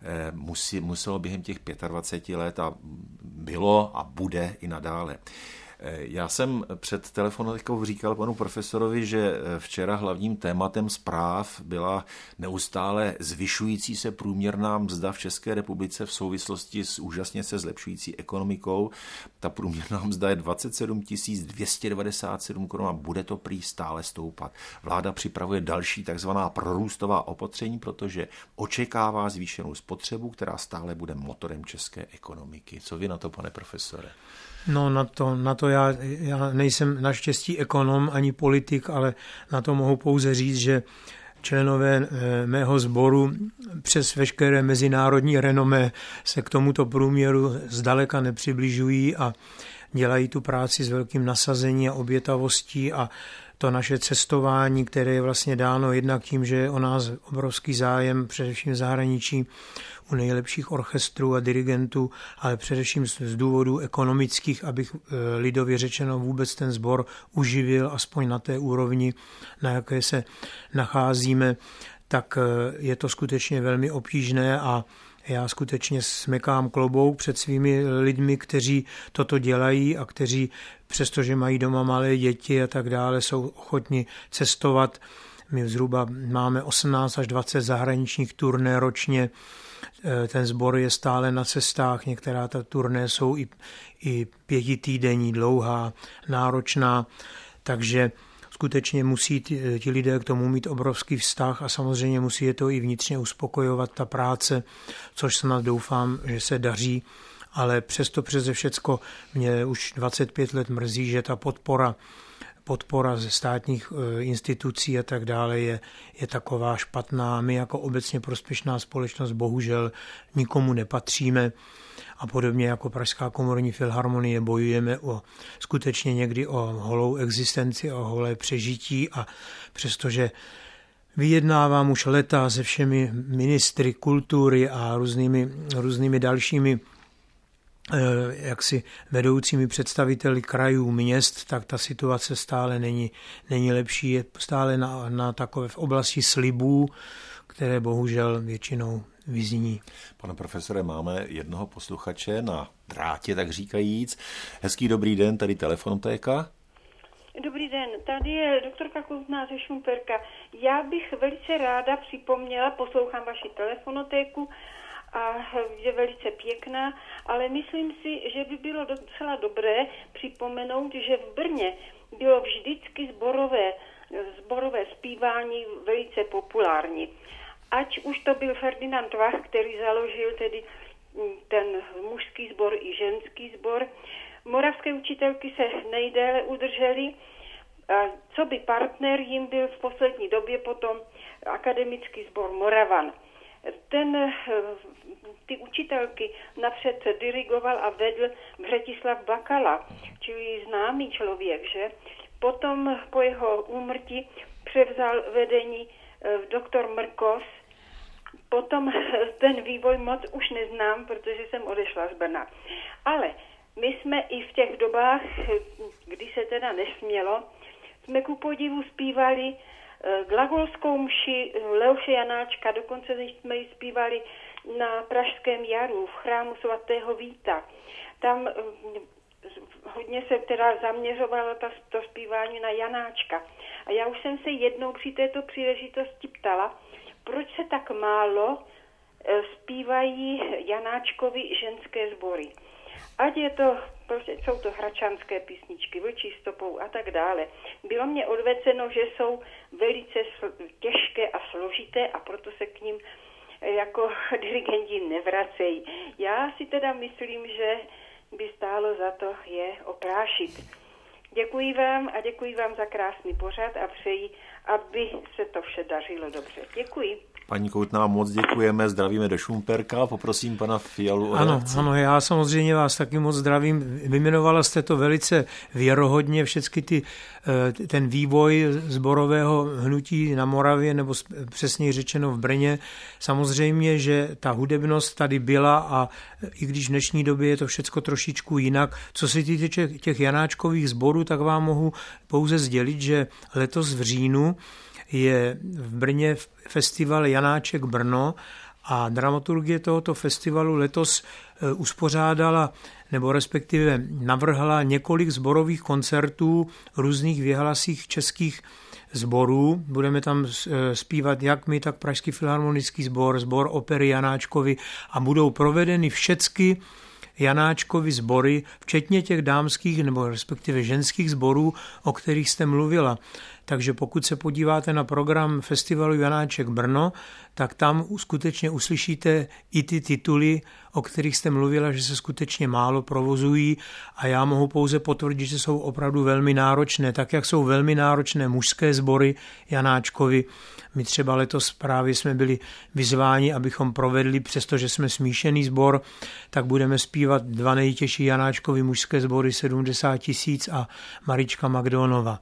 A: musí, muselo během těch dvaceti pěti let a bylo a bude i nadále. Já jsem před telefonatikou říkal panu profesorovi, že včera hlavním tématem zpráv byla neustále zvyšující se průměrná mzda v České republice v souvislosti s úžasně se zlepšující ekonomikou. Ta průměrná mzda je dvacet sedm tisíc dvě stě devadesát sedm korun a bude to prý stále stoupat. Vláda připravuje další takzvaná prorůstová opatření, protože očekává zvýšenou spotřebu, která stále bude motorem české ekonomiky. Co vy na to, pane profesore?
B: No na to, na to já, já nejsem naštěstí ekonom ani politik, ale na to mohu pouze říct, že členové mého sboru přes veškeré mezinárodní renomé se k tomuto průměru zdaleka nepřibližují a dělají tu práci s velkým nasazením a obětavostí a to naše cestování, které je vlastně dáno jednak tím, že je o nás obrovský zájem, především v zahraničí, u nejlepších orchestrů a dirigentů, ale především z důvodů ekonomických, abych lidově řečeno vůbec ten sbor uživil, aspoň na té úrovni, na jaké se nacházíme, tak je to skutečně velmi obtížné a já skutečně smekám klobouk před svými lidmi, kteří toto dělají a kteří, přestože mají doma malé děti a tak dále, jsou ochotni cestovat. My zhruba máme osmnáct až dvacet zahraničních turné ročně. Ten sbor je stále na cestách, některá ta turné jsou i, i pětitýdenní, dlouhá, náročná, takže skutečně musí ti, ti lidé k tomu mít obrovský vztah a samozřejmě musí je to i vnitřně uspokojovat ta práce, což snad doufám, že se daří, ale přesto přeze všecko mě už dvacet pět let mrzí, že ta podpora podpora ze státních institucí a tak dále je, je taková špatná. My jako obecně prospěšná společnost bohužel nikomu nepatříme a podobně jako Pražská komorní filharmonie bojujeme o skutečně někdy o holou existenci, o holé přežití a přestože vyjednávám už leta se všemi ministry kultury a různými, různými dalšími jaksi vedoucími představiteli krajů, měst, tak ta situace stále není, není lepší, je stále na, na takové v oblasti slibů, které bohužel většinou vyzní.
A: Pane profesore, máme jednoho posluchače na drátě, tak říkajíc. Hezký dobrý den, tady Telefonotéka.
C: Dobrý den, tady je doktorka Kouzná ze Šumperka. Já bych velice ráda připomněla, poslouchám vaši Telefonotéku, a je velice pěkná, ale myslím si, že by bylo docela dobré připomenout, že v Brně bylo vždycky sborové, sborové zpívání velice populární. Ať už to byl Ferdinand Vach, který založil tedy ten mužský sbor i ženský sbor. Moravské učitelky se nejdéle udržely. Co by partner jim byl v poslední době potom akademický sbor Moravan. Ten, ty učitelky napřed dirigoval a vedl Břetislav Bakala, čili známý člověk, že? Potom po jeho úmrtí převzal vedení doktor Mrkos. Potom ten vývoj moc už neznám, protože jsem odešla z Brna. Ale my jsme i v těch dobách, kdy se teda nesmělo, jsme ku podivu zpívali glagolskou mši Leoše Janáčka, dokonce jsme ji zpívali na Pražském jaru v chrámu svatého Víta. Tam hodně se teda zaměřovalo ta, to zpívání na Janáčka. A já už jsem se jednou při této příležitosti ptala, proč se tak málo zpívají Janáčkovi ženské sbory. Ať je to, prostě jsou to hračanské písničky, Vlčí stopou a tak dále. Bylo mě odveceno, že jsou velice těžké a složité a proto se k ním jako dirigenti nevracejí. Já si teda myslím, že by stálo za to je oprášit. Děkuji vám a děkuji vám za krásný pořad a přeji, aby se to vše dařilo dobře. Děkuji.
A: Paní Koutná, moc děkujeme, zdravíme do Šumperka, poprosím pana Fialu o
B: Ano,
A: reakci.
B: ano, já samozřejmě vás taky moc zdravím. Vymenovala jste to velice věrohodně, všechny ty, ten vývoj sborového hnutí na Moravě, nebo přesněji řečeno v Brně. Samozřejmě, že ta hudebnost tady byla a i když v dnešní době je to všecko trošičku jinak. Co se týče těch Janáčkových sborů, tak vám mohu pouze sdělit, že letos v říjnu je v Brně festival Janáček Brno a dramaturgie tohoto festivalu letos uspořádala nebo respektive navrhla několik sborových koncertů různých věhlasých českých sborů. Budeme tam zpívat jak my, tak Pražský filharmonický sbor, sbor opery Janáčkovi a budou provedeny všechny Janáčkovi sbory, včetně těch dámských nebo respektive ženských sborů, o kterých jste mluvila. Takže pokud se podíváte na program festivalu Janáček Brno, tak tam skutečně uslyšíte i ty tituly, o kterých jste mluvila, že se skutečně málo provozují a já mohu pouze potvrdit, že jsou opravdu velmi náročné, tak jak jsou velmi náročné mužské sbory Janáčkovi. My třeba letos právě jsme byli vyzváni, abychom provedli, přestože jsme smíšený sbor, tak budeme zpívat dva nejtěžší Janáčkovi mužské sbory sedmdesát tisíc a Marička Magdonova.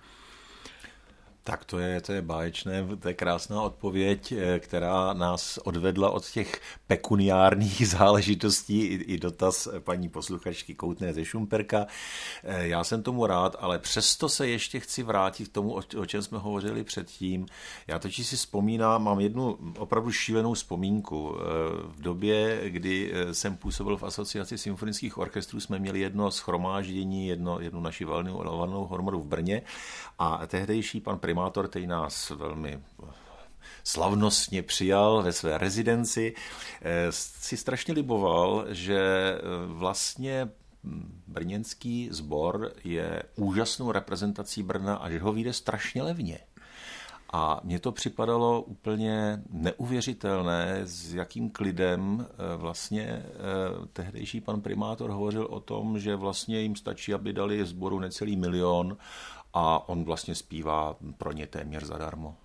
A: Tak to je, to je báječné, to je krásná odpověď, která nás odvedla od těch pekuniárních záležitostí i, i dotaz paní posluchačky Koutné ze Šumperka. Já jsem tomu rád, ale přesto se ještě chci vrátit k tomu, o čem jsme hovořili předtím. Já totiž si vzpomínám, mám jednu opravdu šílenou vzpomínku. V době, kdy jsem působil v Asociaci symfonických orchestrů, jsme měli jedno shromáždění, jedno, jednu naši valnou, valnou hromodu v Brně a tehdejší pan primátor, který nás velmi slavnostně přijal ve své rezidenci, si strašně liboval, že vlastně brněnský sbor je úžasnou reprezentací Brna a že ho vyjde strašně levně. A mně to připadalo úplně neuvěřitelné, s jakým klidem vlastně tehdejší pan primátor hovořil o tom, že vlastně jim stačí, aby dali sboru necelý milion a on vlastně zpívá pro ně téměř zadarmo.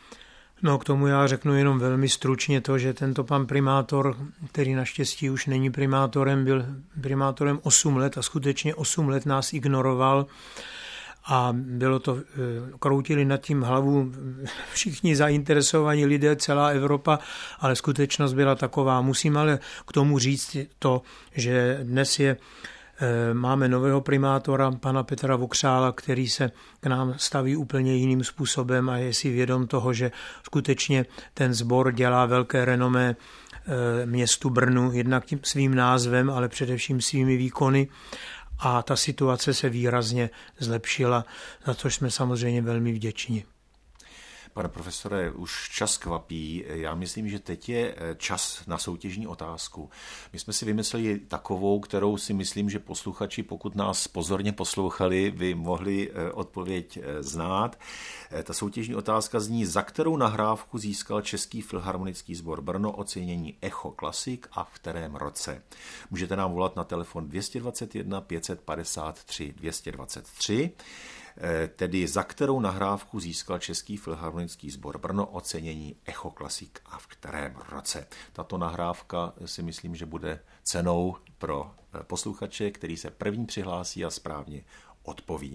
B: No k tomu já řeknu jenom velmi stručně to, že tento pan primátor, který naštěstí už není primátorem, byl primátorem osm let a skutečně osm let nás ignoroval a bylo to, kroutili nad tím hlavu všichni zainteresovaní lidé, celá Evropa, ale skutečnost byla taková. Musím ale k tomu říct to, že dnes je máme nového primátora, pana Petra Vokřála, který se k nám staví úplně jiným způsobem a je si vědom toho, že skutečně ten sbor dělá velké renomé městu Brnu, jednak tím svým názvem, ale především svými výkony. A ta situace se výrazně zlepšila, za což jsme samozřejmě velmi vděční.
A: Pane profesore, už čas kvapí. Já myslím, že teď je čas na soutěžní otázku. My jsme si vymysleli takovou, kterou si myslím, že posluchači, pokud nás pozorně poslouchali, by mohli odpověď znát. Ta soutěžní otázka zní, za kterou nahrávku získal Český filharmonický sbor Brno ocenění Echo Classic a v kterém roce. Můžete nám volat na telefon dvě stě dvacet jedna pět set padesát tři dvě stě dvacet tři, tedy za kterou nahrávku získal Český filharmonický sbor Brno ocenění Echo Classic a v kterém roce. Tato nahrávka si myslím, že bude cenou pro posluchače, který se první přihlásí a správně odpoví.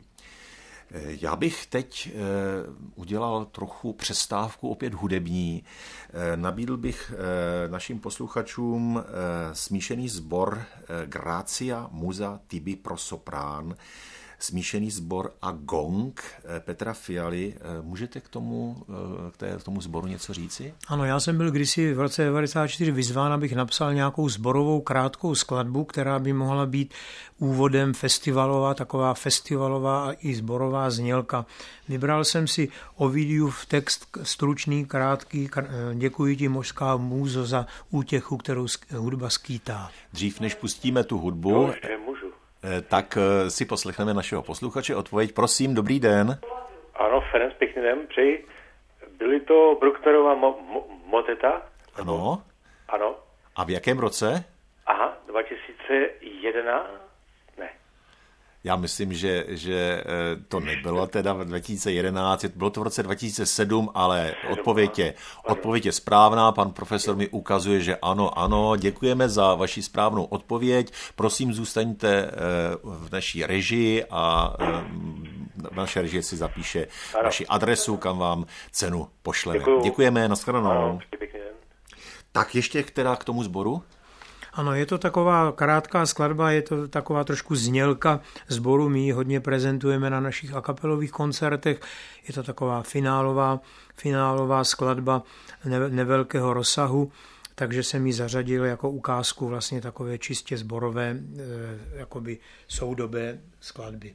A: Já bych teď udělal trochu přestávku opět hudební. Nabídl bych našim posluchačům smíšený sbor Grazia Musa Tibi pro soprán. smíšený sbor a gong Petra Fialy. Můžete k tomu, k, té, k tomu sboru něco říci?
B: Ano, já jsem byl kdysi v roce devadesát čtyři vyzván, abych napsal nějakou sborovou krátkou skladbu, která by mohla být úvodem festivalová, taková festivalová a i sborová znělka. Vybral jsem si Ovidiův text stručný, krátký, děkuji ti mořská můzo za útěchu, kterou hudba skýtá.
A: Dřív než pustíme tu hudbu,
D: no, můžu.
A: tak si poslechneme našeho posluchače. Odpověď, prosím, dobrý den.
D: Ano, Ferenc, pěkný den, přeji. Byly to Brucknerova mo- mo- moteta?
A: Ano.
D: Ano.
A: A v jakém roce?
D: Aha, dva tisíce jedenáct? Ne.
A: Já myslím, že, že to nebylo teda v dva tisíce jedenáct, bylo to v roce dva tisíce sedm, ale odpověď je, odpověď je správná. Pan profesor mi ukazuje, že ano, ano, děkujeme za vaši správnou odpověď. Prosím, zůstaňte v naší režii a naše režie si zapíše ano. Vaši adresu, kam vám cenu pošleme.
D: Děkuju.
A: Děkujeme, nashledanou.
D: Ano, pěkný den.
A: Tak ještě která k tomu sboru?
B: Ano, je to taková krátká skladba, je to taková trošku znělka sboru, my ji hodně prezentujeme na našich akapelových koncertech, je to taková finálová, finálová skladba nevelkého rozsahu, takže jsem ji zařadil jako ukázku vlastně takové čistě sborové, jakoby soudobé skladby.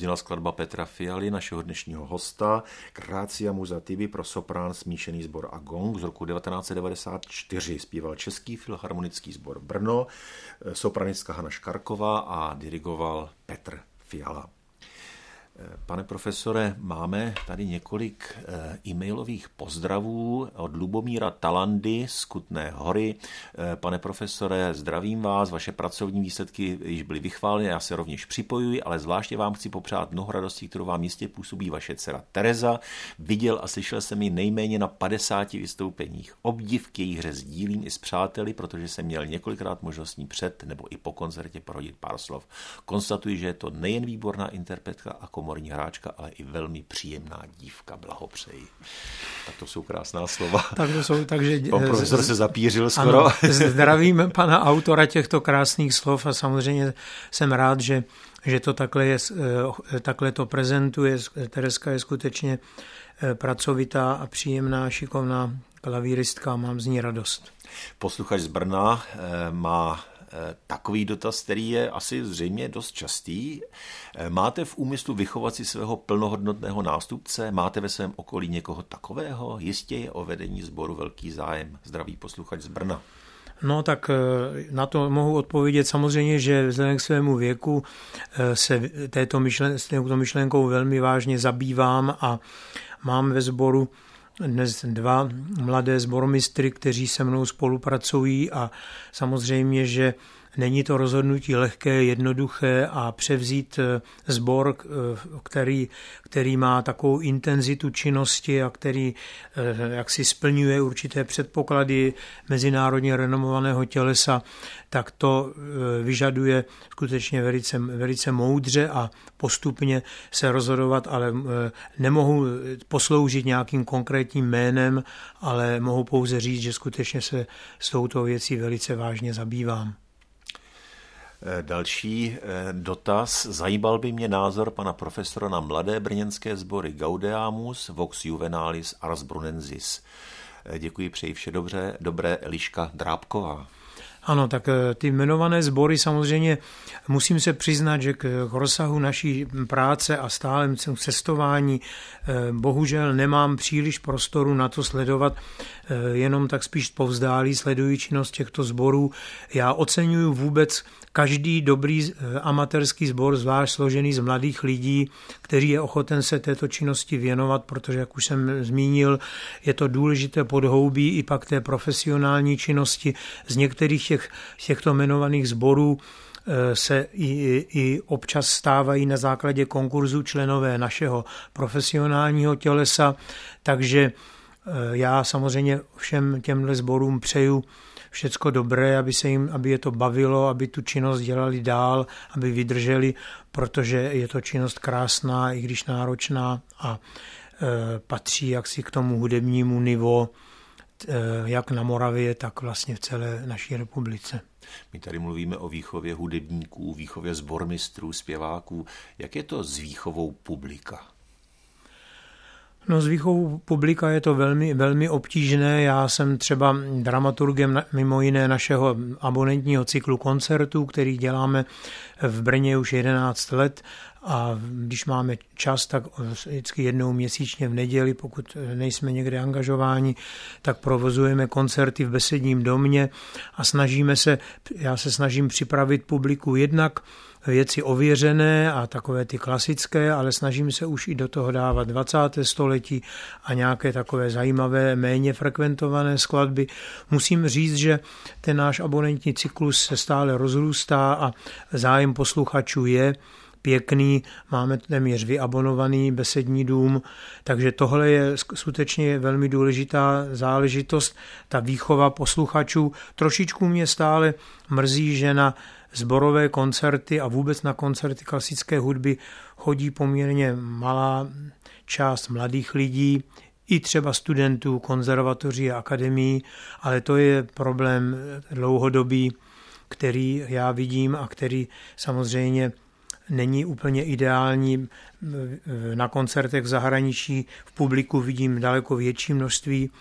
A: dozněla skladba Petra Fialy, našeho dnešního hosta, Grazia Musa tibi pro soprán, smíšený sbor a gong z roku devatenáct set devadesát čtyři. Zpíval Český filharmonický sbor Brno, sopranistka Hana Škarková a dirigoval Petr Fiala. Pane profesore, máme tady několik e-mailových pozdravů od Lubomíra Talandy z Kutné Hory. Pane profesore, zdravím vás, vaše pracovní výsledky již byly vychváleny, já se rovněž připojuji, ale zvláště vám chci popřát mnoho radostí, kterou vám jistě působí vaše dcera Tereza. Viděl a slyšel jsem ji nejméně na padesáti vystoupeních. Obdiv k její hře sdílím i s přáteli, protože jsem měl několikrát možnost ní před nebo i po koncertě prohodit pár slov. Konstatuji, že je to nejen výborná interpretka a komorní hráčka, ale i velmi příjemná dívka. Blahopřeji. Tak to jsou krásná slova. Tak to jsou, takže... Pan profesor se zapířil skoro.
B: Ano, zdravím pana autora těchto krásných slov a samozřejmě jsem rád, že, že to takhle, je, takhle to prezentuje. Tereska je skutečně pracovitá a příjemná, šikovná klavíristka, mám z ní radost.
A: Posluchač z Brna má takový dotaz, který je asi zřejmě dost častý. Máte v úmyslu vychovat si svého plnohodnotného nástupce? Máte ve svém okolí někoho takového? Jistě je o vedení sboru velký zájem. Zdravý posluchač z Brna.
B: No tak na to mohu odpovědět samozřejmě, že vzhledem k svému věku se této myšlen, této myšlenkou velmi vážně zabývám a mám ve sboru dnes dva mladé sbormistry, kteří se mnou spolupracují a samozřejmě, že není to rozhodnutí lehké, jednoduché a převzít sbor, který, který má takovou intenzitu činnosti a který jaksi splňuje určité předpoklady mezinárodně renomovaného tělesa, tak to vyžaduje skutečně velice, velice moudře a postupně se rozhodovat, ale nemohu posloužit nějakým konkrétním jménem, ale mohu pouze říct, že skutečně se s touto věcí velice vážně zabývám.
A: Další dotaz. Zajímal by mě názor pana profesora na mladé brněnské sbory Gaudeamus, Vox Juvenalis, Ars Brunensis. Děkuji, přeji vše dobře. Dobré, Eliška Drábková.
B: Ano, tak ty jmenované sbory samozřejmě musím se přiznat, že k rozsahu naší práce a stálem cestování bohužel nemám příliš prostoru na to sledovat, jenom tak spíš povzdálí sledují činnost těchto sborů. Já oceňuji vůbec každý dobrý amatérský sbor, zvlášť složený z mladých lidí, který je ochoten se této činnosti věnovat, protože, jak už jsem zmínil, je to důležité podhoubí i pak té profesionální činnosti. Z některých těch, těchto jmenovaných sborů se i, i občas stávají na základě konkurzu členové našeho profesionálního tělesa, takže já samozřejmě všem těmhle sborům přeju všecko dobré, aby se jim, aby je to bavilo, aby tu činnost dělali dál, aby vydrželi, protože je to činnost krásná, i když náročná a e, patří jaksi k tomu hudebnímu nivu, e, jak na Moravě, tak vlastně v celé naší republice.
A: My tady mluvíme o výchově hudebníků, výchově sbormistrů, zpěváků. Jak je to s výchovou publika?
B: No, s výchovou publika je to velmi, velmi obtížné. Já jsem třeba dramaturgem mimo jiné našeho abonentního cyklu koncertů, který děláme v Brně už jedenáct let a když máme čas, tak vždycky jednou měsíčně v neděli, pokud nejsme někde angažováni, tak provozujeme koncerty v Besedním domě a snažíme se, já se snažím připravit publiku jednak věci ověřené a takové ty klasické, ale snažím se už i do toho dávat dvacáté století a nějaké takové zajímavé, méně frekventované skladby. Musím říct, že ten náš abonentní cyklus se stále rozrůstá a zájem posluchačů je pěkný, máme téměř vyabonovaný Besední dům, takže tohle je skutečně velmi důležitá záležitost, ta výchova posluchačů. Trošičku mě stále mrzí, že na sborové koncerty a vůbec na koncerty klasické hudby chodí poměrně malá část mladých lidí, i třeba studentů konzervatoří a akademií, ale to je problém dlouhodobý, který já vidím a který samozřejmě není úplně ideální. Na koncertech v zahraničí v publiku vidím daleko větší množství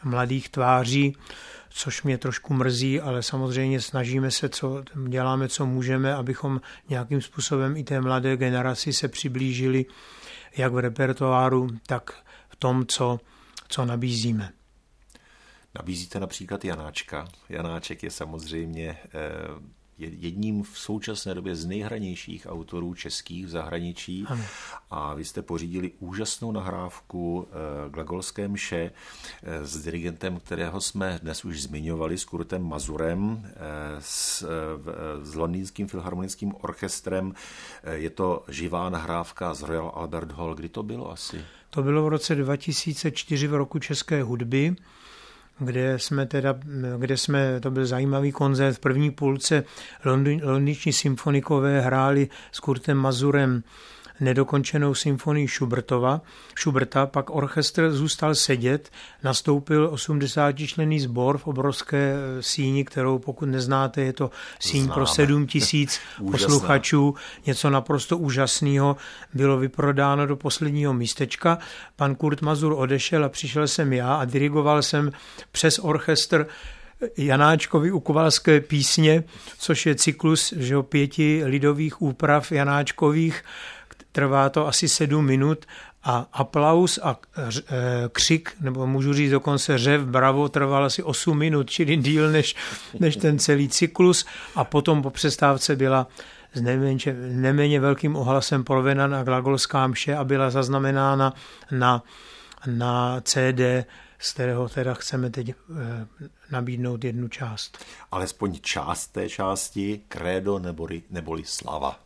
B: mladých tváří, což mě trošku mrzí, ale samozřejmě snažíme se, co děláme, co můžeme, abychom nějakým způsobem i té mladé generaci se přiblížili jak v repertoáru, tak v tom, co, co nabízíme.
A: Nabízíte například Janáčka. Janáček je samozřejmě jedním v současné době z nejhranějších autorů českých v zahraničí. Ano. A vy jste pořídili úžasnou nahrávku Glagolské mše s dirigentem, kterého jsme dnes už zmiňovali, s Kurtem Mazurem, s, s Londýnským filharmonickým orchestrem. Je to živá nahrávka z Royal Albert Hall. Kdy to bylo asi? To
B: bylo v roce dva tisíce čtyři v roku české hudby, kde jsme teda, kde jsme, to byl zajímavý koncert, v první půlce londýnští symfonikové hráli s Kurtem Mazurem nedokončenou symfonii Schubertova, Schuberta, pak orchestr zůstal sedět, nastoupil osmdesátičlenný sbor v obrovské síni, kterou pokud neznáte, je to síň Známe. pro sedm tisíc posluchačů, něco naprosto úžasného, bylo vyprodáno do posledního místečka. Pan Kurt Mazur odešel a přišel jsem já a dirigoval jsem přes orchestr Janáčkovi Ukovalské písně, což je cyklus že, pěti lidových úprav Janáčkových. Trvá to asi sedm minut a aplaus a křik, nebo můžu říct dokonce řev, bravo, trval asi osm minut, čili díl než, než ten celý cyklus. A potom po přestávce byla s neméně, neméně velkým ohlasem provedena Glagolská mše a byla zaznamenána na, na C D, z kterého teda chceme teď nabídnout jednu část.
A: Alespoň část té části, Credo neboli, neboli Slava.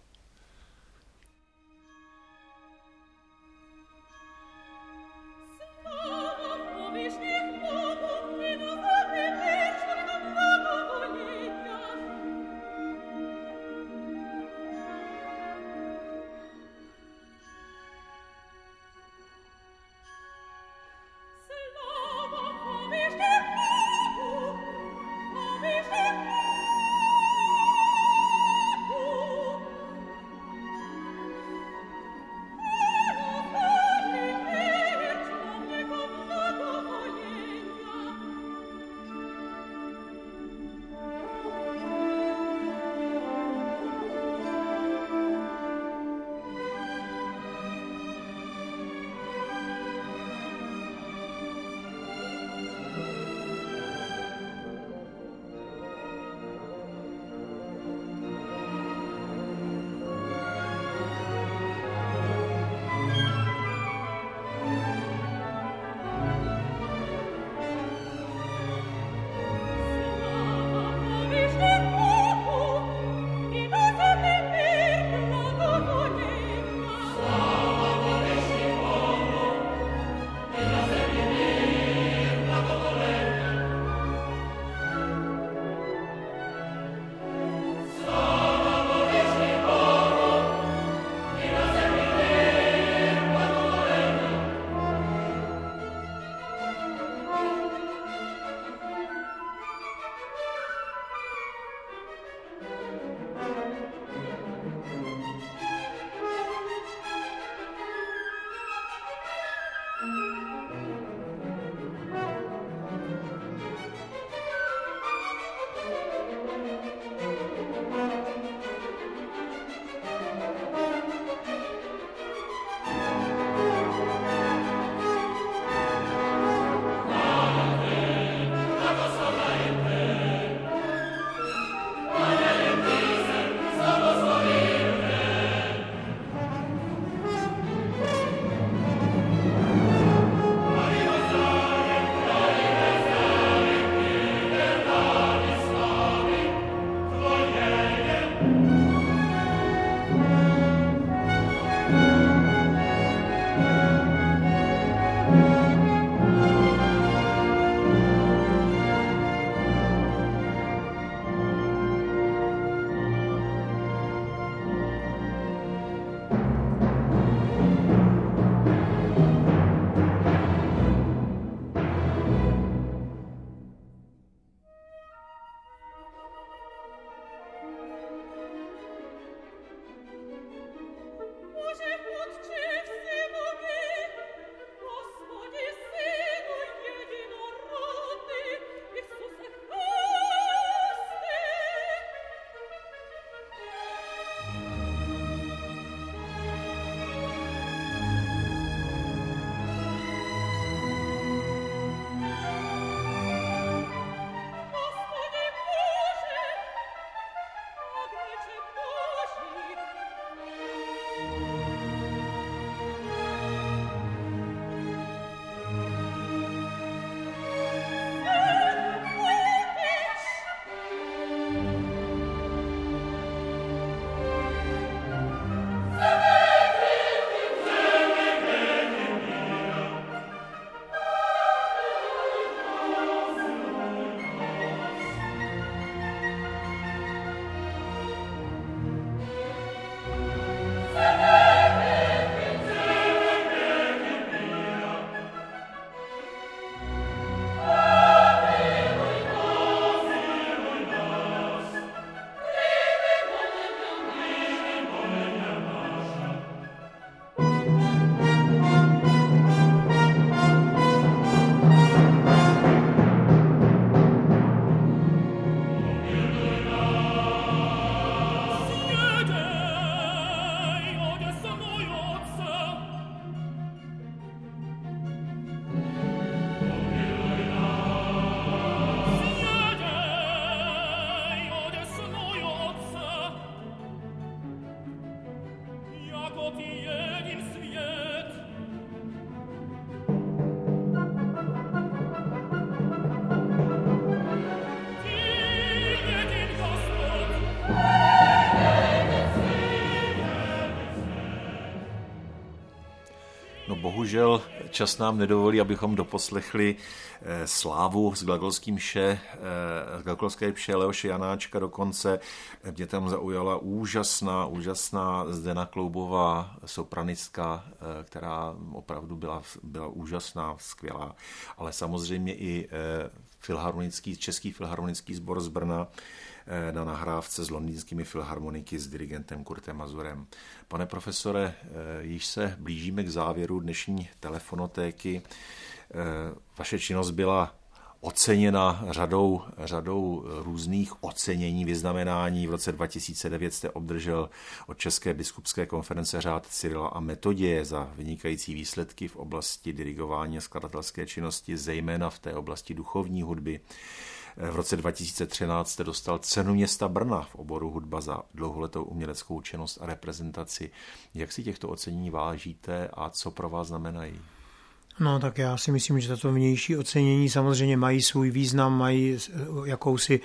A: bohužel čas nám nedovolí, abychom doposlechli slávu z glagolský mše, z glagolské mše Leoše Janáčka dokonce. Mě tam zaujala úžasná, úžasná Zdena Kloubová, sopranistka, která opravdu byla, byla úžasná, skvělá, ale samozřejmě i filharmonický, Český filharmonický sbor z Brna na nahrávce s londýnskými filharmoniky s dirigentem Kurtem Mazurem. Pane profesore, již se blížíme k závěru dnešní telefonotéky. Vaše činnost byla oceněna řadou, řadou různých ocenění, vyznamenání. V roce dva tisíce devět jste obdržel od České biskupské konference řád Cyrila a Metoděje za vynikající výsledky v oblasti dirigování a skladatelské činnosti, zejména v té oblasti duchovní hudby. V roce dva tisíce třináct jste dostal cenu města Brna v oboru hudba za dlouholetou uměleckou činnost a reprezentaci. Jak si těchto ocenění vážíte a co pro vás znamenají?
B: No tak já si myslím, že tato vnější ocenění samozřejmě mají svůj význam, mají jakousi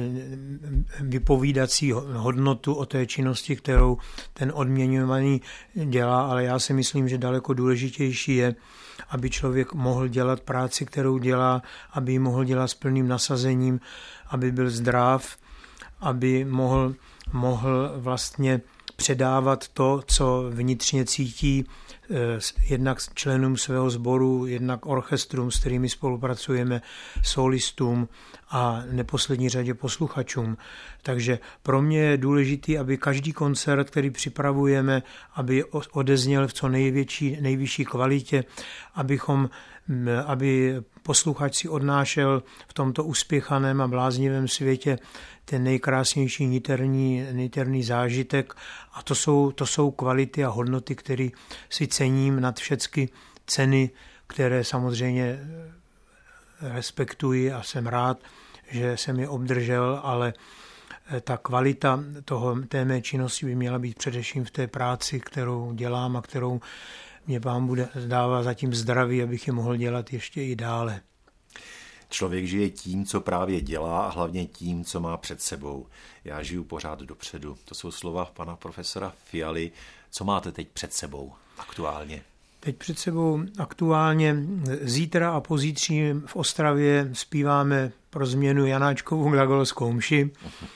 B: vypovídací hodnotu o té činnosti, kterou ten odměňovaný dělá, ale já si myslím, že daleko důležitější je, aby člověk mohl dělat práci, kterou dělá, aby ji mohl dělat s plným nasazením, aby byl zdrav, aby mohl, mohl vlastně předávat to, co vnitřně cítí, jednak členům svého sboru, jednak orchestrům, s kterými spolupracujeme, solistům a v neposlední řadě posluchačům. Takže pro mě je důležitý, aby každý koncert, který připravujeme, aby odezněl v co největší, nejvyšší kvalitě, abychom, aby posluchač si odnášel v tomto uspěchaném a bláznivém světě ten nejkrásnější niterný, niterný zážitek. A to jsou, to jsou kvality a hodnoty, které si cením nad všechny ceny, které samozřejmě respektuji a jsem rád, že jsem je obdržel, ale ta kvalita toho, té mé činnosti by měla být především v té práci, kterou dělám a kterou mě Pán bude dává zatím zdraví, abych je mohl dělat ještě i dále.
A: Člověk žije tím, co právě dělá a hlavně tím, co má před sebou. Já žiju pořád dopředu. To jsou slova pana profesora Fialy. Co máte teď před sebou aktuálně?
B: Teď před sebou aktuálně zítra a pozítří v Ostravě zpíváme pro změnu Janáčkovu glagolskou mši.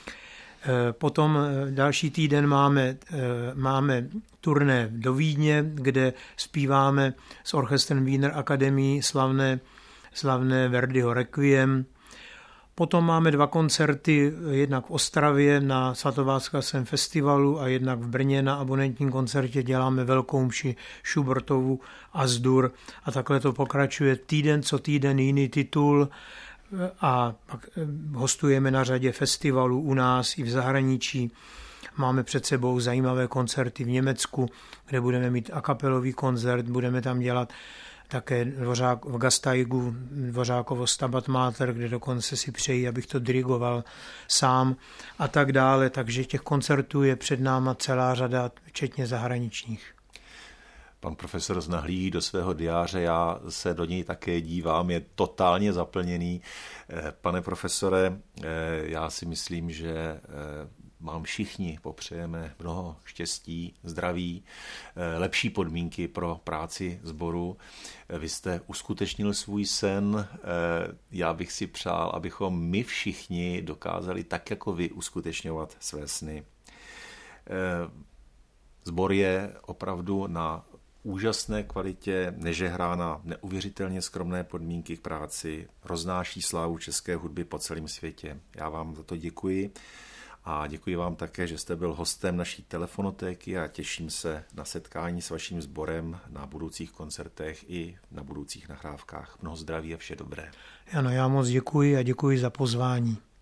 B: Potom další týden máme, máme turné do Vídně, kde zpíváme s orchestrem Wiener Akademii slavné, slavné Verdiho Requiem. Potom máme dva koncerty, jednak v Ostravě na svatováclavském festivalu a jednak v Brně na abonentním koncertě děláme velkou mši Schubertovu Azdur a takhle to pokračuje týden co týden jiný titul a pak hostujeme na řadě festivalů u nás i v zahraničí. Máme před sebou zajímavé koncerty v Německu, kde budeme mít akapelový koncert, budeme tam dělat také dvořák, v Gastajgu Dvořákovo Stabat Mater, kde dokonce si přeji, abych to dirigoval sám a tak dále. Takže těch koncertů je před náma celá řada, včetně zahraničních.
A: Pan profesor znahlíží do svého diáře, já se do něj také dívám, je totálně zaplněný. Pane profesore, já si myslím, že vám všichni popřejeme mnoho štěstí, zdraví, lepší podmínky pro práci sboru. Vy jste uskutečnil svůj sen, já bych si přál, abychom my všichni dokázali tak jako vy uskutečňovat své sny. Sbor je opravdu na úžasné kvalitě, nežehrá na neuvěřitelně skromné podmínky k práci, roznáší slávu české hudby po celém světě. Já vám za to děkuji a děkuji vám také, že jste byl hostem naší telefonotéky a těším se na setkání s vaším sborem na budoucích koncertech i na budoucích nahrávkách. Mnoho zdraví a vše dobré.
B: Ano, já moc děkuji a děkuji za pozvání.